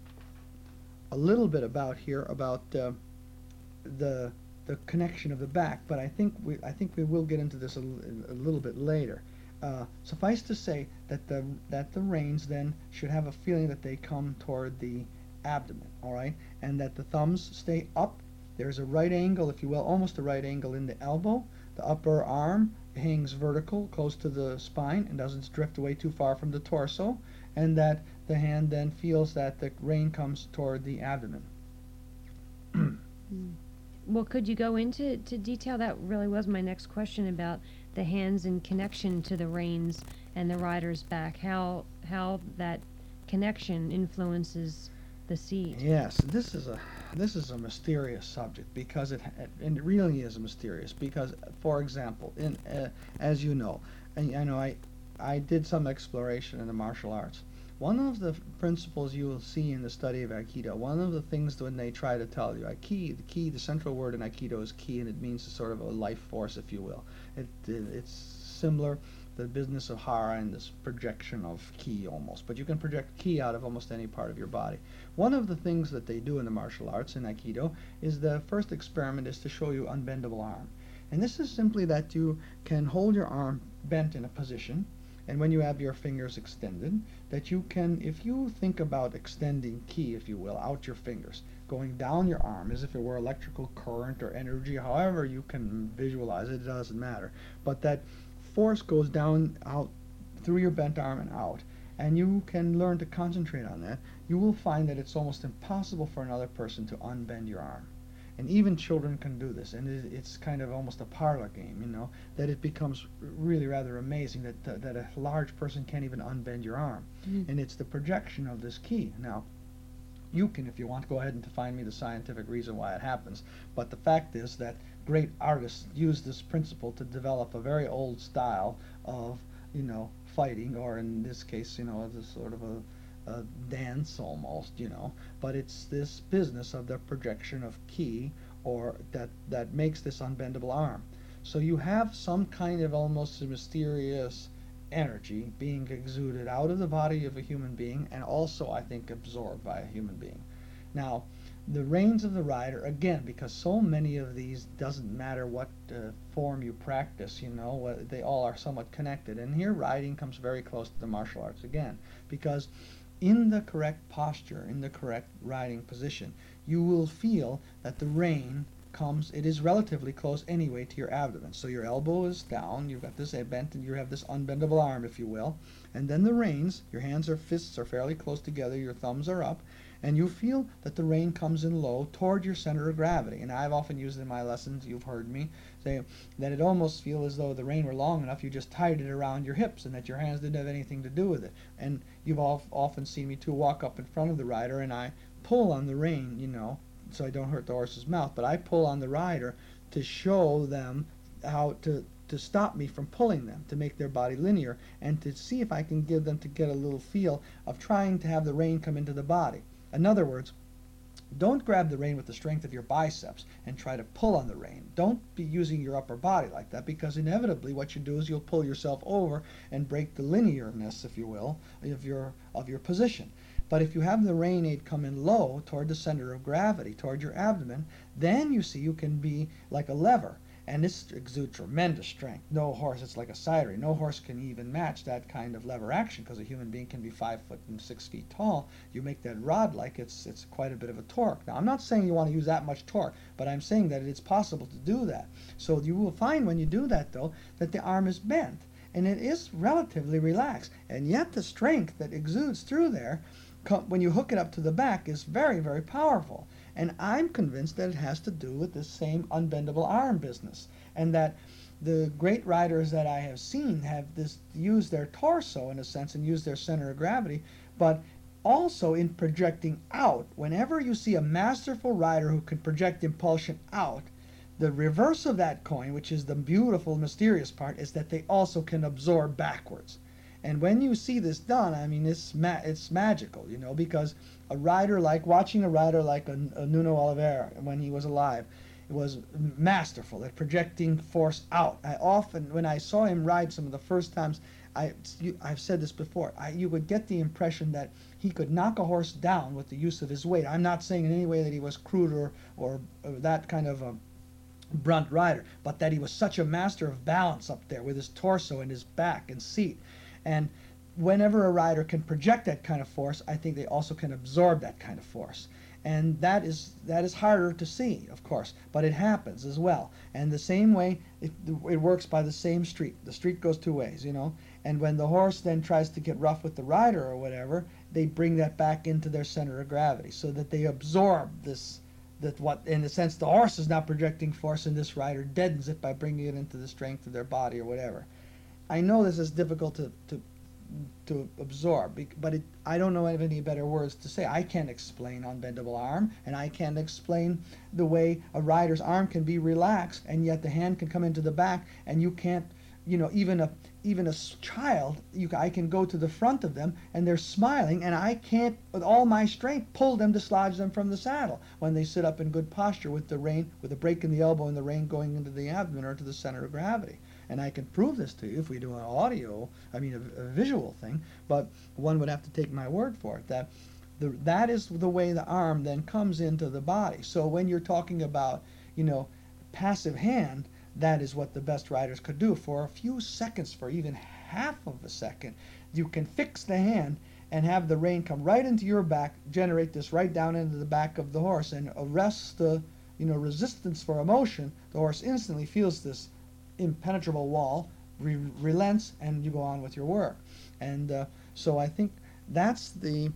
a little bit about here about uh, the the connection of the back, but I think we I think we will get into this a, l- a little bit later. Uh, suffice to say that the that the reins then should have a feeling that they come toward the abdomen, all right, and that the thumbs stay up. There's a right angle, if you will, almost a right angle in the elbow. The upper arm hangs vertical, close to the spine, and doesn't drift away too far from the torso, and that the hand then feels that the rein comes toward the abdomen. Well, could you go into to detail? That really was my next question about the hands in connection to the reins and the rider's back. How how that connection influences the seat. Yes, this is a this is a mysterious subject, because it and it really is mysterious because, for example, in uh, as you know, and I know I I did some exploration in the martial arts. One of the principles you will see in the study of Aikido, one of the things when they try to tell you, Aiki, the key, the central word in Aikido is ki, and it means a sort of a life force, if you will. It, it it's similar, the business of hara and this projection of ki almost, but you can project ki out of almost any part of your body. One of the things that they do in the martial arts in Aikido is the first experiment is to show you unbendable arm. And this is simply that you can hold your arm bent in a position, and when you have your fingers extended, that you can, if you think about extending ki, if you will, out your fingers, going down your arm as if it were electrical current or energy, however you can visualize it, it doesn't matter. But that force goes down, out, through your bent arm and out, and you can learn to concentrate on that. You will find that it's almost impossible for another person to unbend your arm. And even children can do this, and it, it's kind of almost a parlor game, you know, that it becomes really rather amazing that uh, that a large person can't even unbend your arm. Mm. And it's the projection of this ki. Now, you can, if you want, go ahead and find me the scientific reason why it happens, but the fact is that great artists use this principle to develop a very old style of, you know, fighting, or in this case, you know, as a sort of a a dance almost, you know. But it's this business of the projection of ki, or that that makes this unbendable arm. So you have some kind of almost mysterious energy being exuded out of the body of a human being, and also I think absorbed by a human being. Now, the reins of the rider, again, because so many of these, doesn't matter what uh, form you practice, you know, uh, they all are somewhat connected. And here riding comes very close to the martial arts again, because in the correct posture, in the correct riding position, you will feel that the rein comes, it is relatively close anyway to your abdomen. So your elbow is down, you've got this bent, and you have this unbendable arm, if you will. And then the reins, your hands or fists are fairly close together, your thumbs are up, and you feel that the rein comes in low toward your center of gravity. And I've often used it in my lessons, you've heard me say that it almost feels as though the rein were long enough, you just tied it around your hips and that your hands didn't have anything to do with it. And you've all, often seen me too walk up in front of the rider and I pull on the rein, you know, so I don't hurt the horse's mouth, but I pull on the rider to show them how to to stop me from pulling them, to make their body linear, and to see if I can give them to get a little feel of trying to have the rein come into the body. In other words, don't grab the rein with the strength of your biceps and try to pull on the rein. Don't be using your upper body like that, because inevitably what you do is you'll pull yourself over and break the linearness, if you will, of your of your position. But if you have the rein aid come in low toward the center of gravity, toward your abdomen, then you see you can be like a lever. And this exudes tremendous strength. No horse, it's like a side rein. No horse can even match that kind of lever action, because a human being can be five foot and six feet tall. You make that rod like it's it's quite a bit of a torque. Now, I'm not saying you want to use that much torque, but I'm saying that it's possible to do that. So you will find when you do that, though, that the arm is bent, and it is relatively relaxed. And yet the strength that exudes through there, when you hook it up to the back, is very, very powerful. And I'm convinced that it has to do with this same unbendable arm business, and that the great riders that I have seen have this use their torso in a sense and use their center of gravity, but also in projecting out. Whenever you see a masterful rider who can project impulsion out, the reverse of that coin, which is the beautiful, mysterious part, is that they also can absorb backwards. And when you see this done, I mean, it's ma it's magical, you know, because a rider like, watching a rider like a, a Nuno Oliveira when he was alive, it was masterful at projecting force out. I often, when I saw him ride some of the first times, I, you, I've said this before, I, you would get the impression that he could knock a horse down with the use of his weight. I'm not saying in any way that he was crude or, or, or that kind of a brunt rider, but that he was such a master of balance up there with his torso and his back and seat. And whenever a rider can project that kind of force, I think they also can absorb that kind of force. And that is that is harder to see, of course, but it happens as well. And the same way, it, it works by the same street. The street goes two ways, you know. And when the horse then tries to get rough with the rider or whatever, they bring that back into their center of gravity, so that they absorb this, that what, in a sense, the horse is not projecting force, and this rider deadens it by bringing it into the strength of their body or whatever. I know this is difficult to, to, to absorb, but it, I don't know of any better words to say. I can't explain unbendable arm, and I can't explain the way a rider's arm can be relaxed, and yet the hand can come into the back, and you can't, you know, even a even a child, you, I can go to the front of them, and they're smiling, and I can't, with all my strength, pull them, dislodge them from the saddle when they sit up in good posture with the rein, with a break in the elbow and the rein going into the abdomen or to the center of gravity. And I can prove this to you if we do an audio, I mean a, a visual thing, but one would have to take my word for it, that the, that is the way the arm then comes into the body. So when you're talking about, you know, passive hand, that is what the best riders could do. For a few seconds, for even half of a second, you can fix the hand and have the rein come right into your back, generate this right down into the back of the horse, and arrest the, you know, resistance for emotion. The horse instantly feels this impenetrable wall, re relents, and you go on with your work. And uh, so I think that's the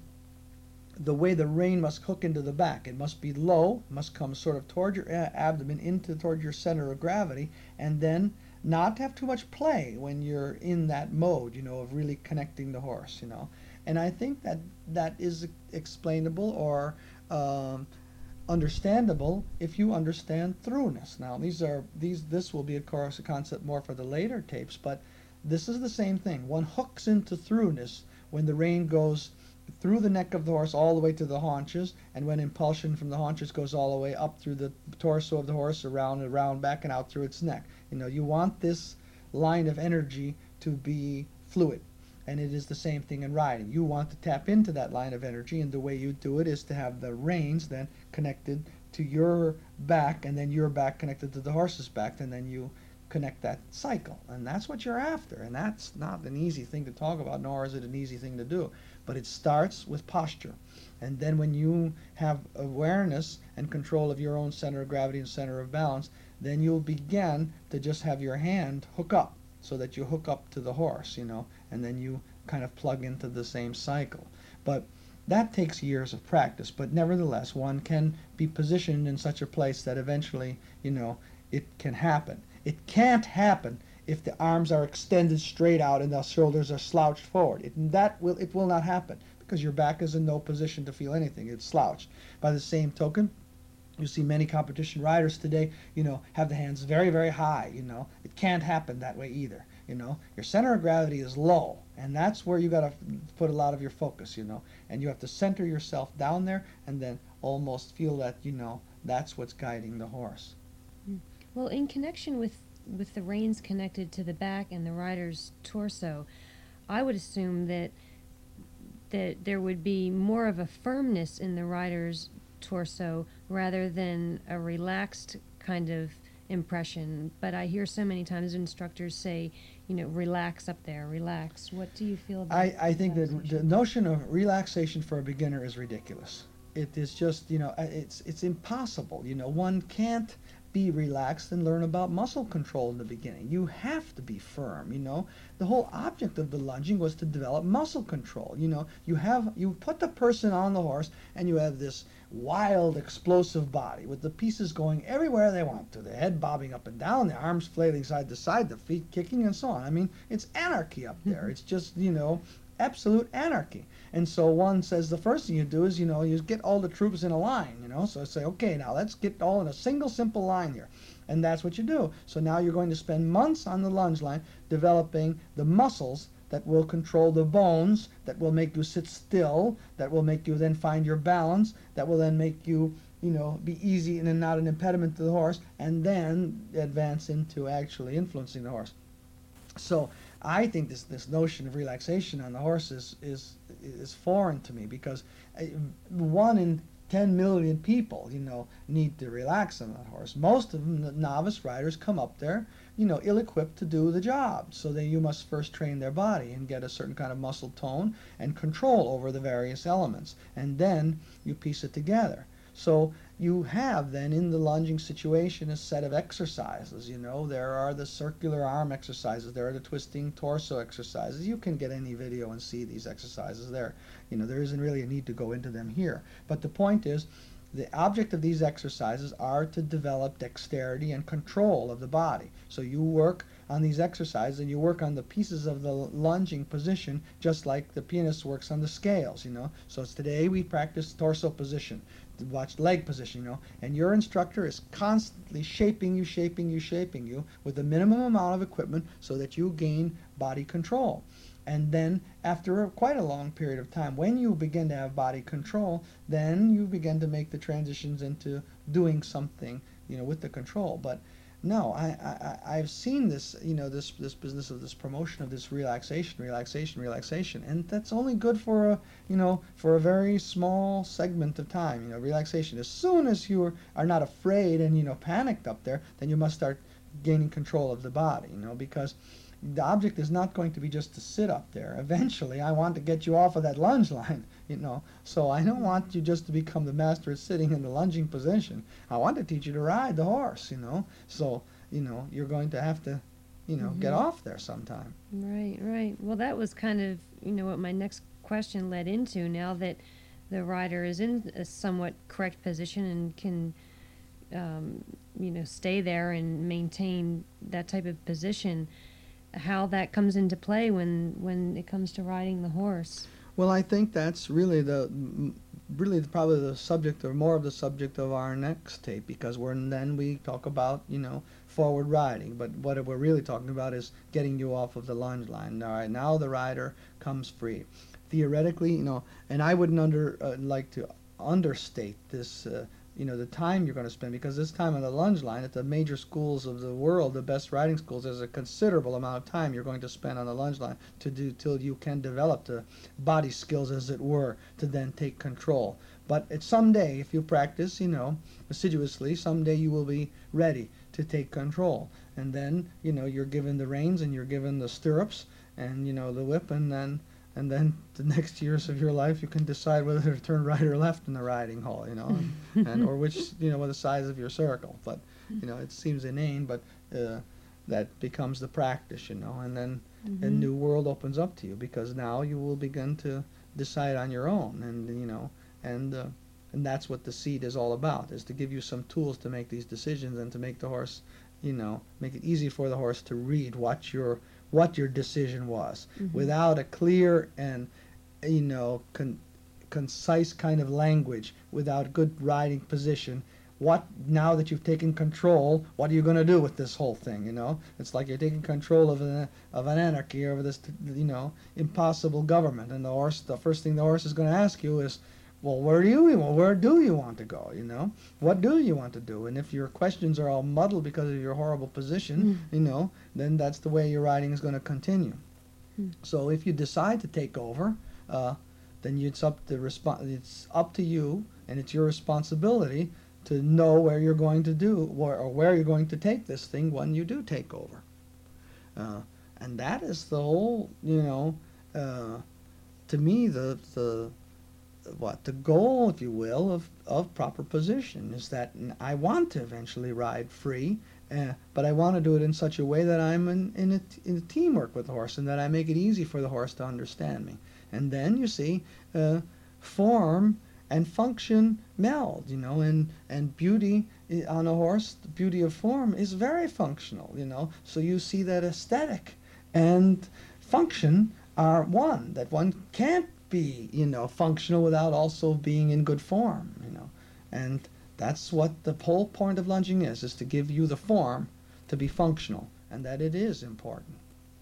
the way the rein must hook into the back. It must be low, must come sort of toward your abdomen, into toward your center of gravity, and then not have too much play when you're in that mode, you know, of really connecting the horse, you know. And I think that that is explainable or um, understandable if you understand throughness. Now, these are these. This will be, of course, a concept more for the later tapes, but this is the same thing. One hooks into throughness when the rein goes through the neck of the horse all the way to the haunches, and when impulsion from the haunches goes all the way up through the torso of the horse, around and around back and out through its neck. You know, you want this line of energy to be fluid. And it is the same thing in riding. You want to tap into that line of energy, and the way you do it is to have the reins then connected to your back, and then your back connected to the horse's back, and then you connect that cycle. And that's what you're after. And that's not an easy thing to talk about, nor is it an easy thing to do. But it starts with posture. And then when you have awareness and control of your own center of gravity and center of balance, then you'll begin to just have your hand hook up, so that you hook up to the horse, you know, and then you kind of plug into the same cycle. But that takes years of practice, but nevertheless, one can be positioned in such a place that eventually, you know, it can happen. It can't happen if the arms are extended straight out and the shoulders are slouched forward. It, that will, it will not happen, because your back is in no position to feel anything. It's slouched. By the same token, you see many competition riders today, you know, have the hands very, very high, you know. It can't happen that way either, you know. Your center of gravity is low, and that's where you got to put a lot of your focus, you know. And you have to center yourself down there and then almost feel that, you know, that's what's guiding the horse. Well, in connection with, with the reins connected to the back and the rider's torso, I would assume that that there would be more of a firmness in the rider's torso rather than a relaxed kind of impression. But I hear so many times instructors say, you know, relax up there, relax. What do you feel about I, I think that the notion of relaxation for a beginner is ridiculous. It is just, you know, it's it's impossible. You know, one can't be relaxed and learn about muscle control in the beginning. You have to be firm, you know. The whole object of the lunging was to develop muscle control. You know, you have you put the person on the horse and you have this wild, explosive body with the pieces going everywhere they want to, the head bobbing up and down, the arms flailing side to side, the feet kicking and so on. I mean, it's anarchy up there. It's just, you know, absolute anarchy. And so one says the first thing you do is, you know, you get all the troops in a line, you know. So I say, okay, now let's get all in a single simple line here. And that's what you do. So now you're going to spend months on the lunge line developing the muscles that will control the bones, that will make you sit still, that will make you then find your balance, that will then make you, you know, be easy and not an impediment to the horse, and then advance into actually influencing the horse. So I think this this notion of relaxation on the horse is is, is foreign to me, because one in ten million people, you know, need to relax on that horse. Most of them, the novice riders, come up there, you know, ill-equipped to do the job. So then you must first train their body and get a certain kind of muscle tone and control over the various elements, and then you piece it together. So you have then in the lunging situation a set of exercises. You know, there are the circular arm exercises, there are the twisting torso exercises. You can get any video and see these exercises there. You know, there isn't really a need to go into them here. But the point is, the object of these exercises are to develop dexterity and control of the body. So you work on these exercises and you work on the pieces of the lunging position just like the pianist works on the scales, you know. So today we practice torso position, watch leg position, you know, and your instructor is constantly shaping you, shaping you, shaping you with the minimum amount of equipment so that you gain body control. And then after a, quite a long period of time, when you begin to have body control, then you begin to make the transitions into doing something, you know, with the control. But no, I, I, I've seen this, you know, this, this business of this promotion of this relaxation, relaxation, relaxation, and that's only good for a, you know, for a very small segment of time, you know, relaxation. As soon as you are not afraid and, you know, panicked up there, then you must start gaining control of the body, you know, because the object is not going to be just to sit up there. Eventually, I want to get you off of that lunge line, you know. So I don't want you just to become the master at sitting in the lunging position. I want to teach you to ride the horse, you know. So, you know, you're going to have to, you know, mm-hmm. get off there sometime. Right, right. Well, that was kind of, you know, what my next question led into. Now that the rider is in a somewhat correct position and can, um, you know, stay there and maintain that type of position, how that comes into play when when it comes to riding the horse. Well, I think that's really the really probably the subject, or more of the subject of our next tape, because we're then we talk about, you know, forward riding, but what we're really talking about is getting you off of the lunge line. All right, now the rider comes free. theoretically, you know, and I wouldn't under uh, like to understate this, uh, you know, the time you're going to spend, because this time on the lunge line at the major schools of the world, the best riding schools, there's a considerable amount of time you're going to spend on the lunge line to do till you can develop the body skills, as it were, to then take control. But it's someday, if you practice, you know, assiduously, someday you will be ready to take control. And then, you know, you're given the reins and you're given the stirrups and, you know, the whip, and then and then the next years of your life you can decide whether to turn right or left in the riding hall, you know, and, and or which, you know, what the size of your circle. But, you know, it seems inane, but uh, that becomes the practice, you know, and then mm-hmm. a new world opens up to you, because now you will begin to decide on your own, and, you know, and uh, and that's what the seat is all about, is to give you some tools to make these decisions and to make the horse, you know, make it easy for the horse to read what your what your decision was. Mm-hmm. Without a clear and, you know, con- concise kind of language, without good riding position, what, now that you've taken control, what are you going to do with this whole thing, you know? It's like you're taking control of an, of an anarchy over this, you know, impossible government, and the horse, the first thing the horse is going to ask you is, well, where do you well, where do you want to go, you know? What do you want to do? And if your questions are all muddled because of your horrible position, mm. you know, then that's the way your riding is going to continue. Mm. So if you decide to take over, uh, then it's up to respo- it's up to you, and it's your responsibility to know where you're going to do, where, or where you're going to take this thing when you do take over. Uh, and that is the whole, you know, uh, to me, the the what the goal, if you will, of, of proper position is that I want to eventually ride free, uh, but I want to do it in such a way that I'm in, in, a, in a teamwork with the horse, and that I make it easy for the horse to understand me. And then, you see, uh, form and function meld, you know, and, and beauty on a horse, the beauty of form is very functional, you know, so you see that aesthetic and function are one, that one can't be, you know, functional without also being in good form, you know. And that's what the whole point of lunging is, is to give you the form to be functional, and that it is important.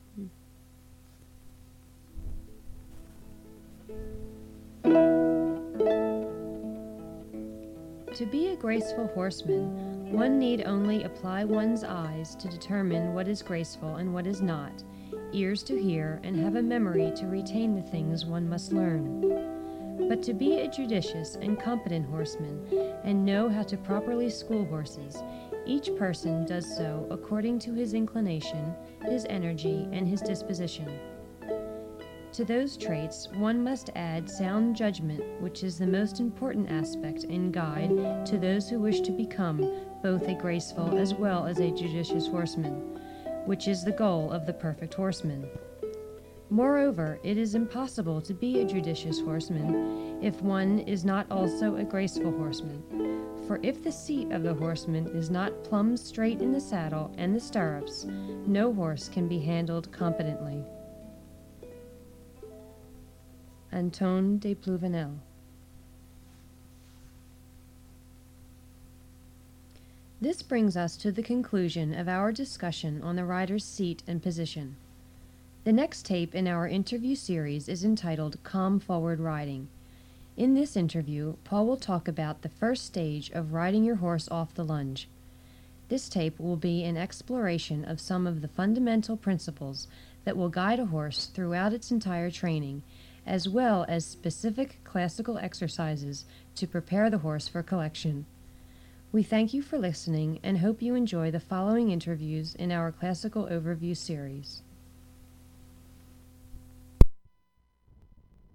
To be a graceful horseman, one need only apply one's eyes to determine what is graceful and what is not, ears to hear, and have a memory to retain the things one must learn. But to be a judicious and competent horseman, and know how to properly school horses, each person does so according to his inclination, his energy, and his disposition. To those traits, one must add sound judgment, which is the most important aspect and guide to those who wish to become both a graceful as well as a judicious horseman, which is the goal of the perfect horseman. Moreover, it is impossible to be a judicious horseman if one is not also a graceful horseman. For if the seat of the horseman is not plumb straight in the saddle and the stirrups, no horse can be handled competently. Antoine de Pluvinel. This brings us to the conclusion of our discussion on the rider's seat and position. The next tape in our interview series is entitled Calm Forward Riding. In this interview, Paul will talk about the first stage of riding your horse off the lunge. This tape will be an exploration of some of the fundamental principles that will guide a horse throughout its entire training, as well as specific classical exercises to prepare the horse for collection. We thank you for listening and hope you enjoy the following interviews in our Classical Overview series.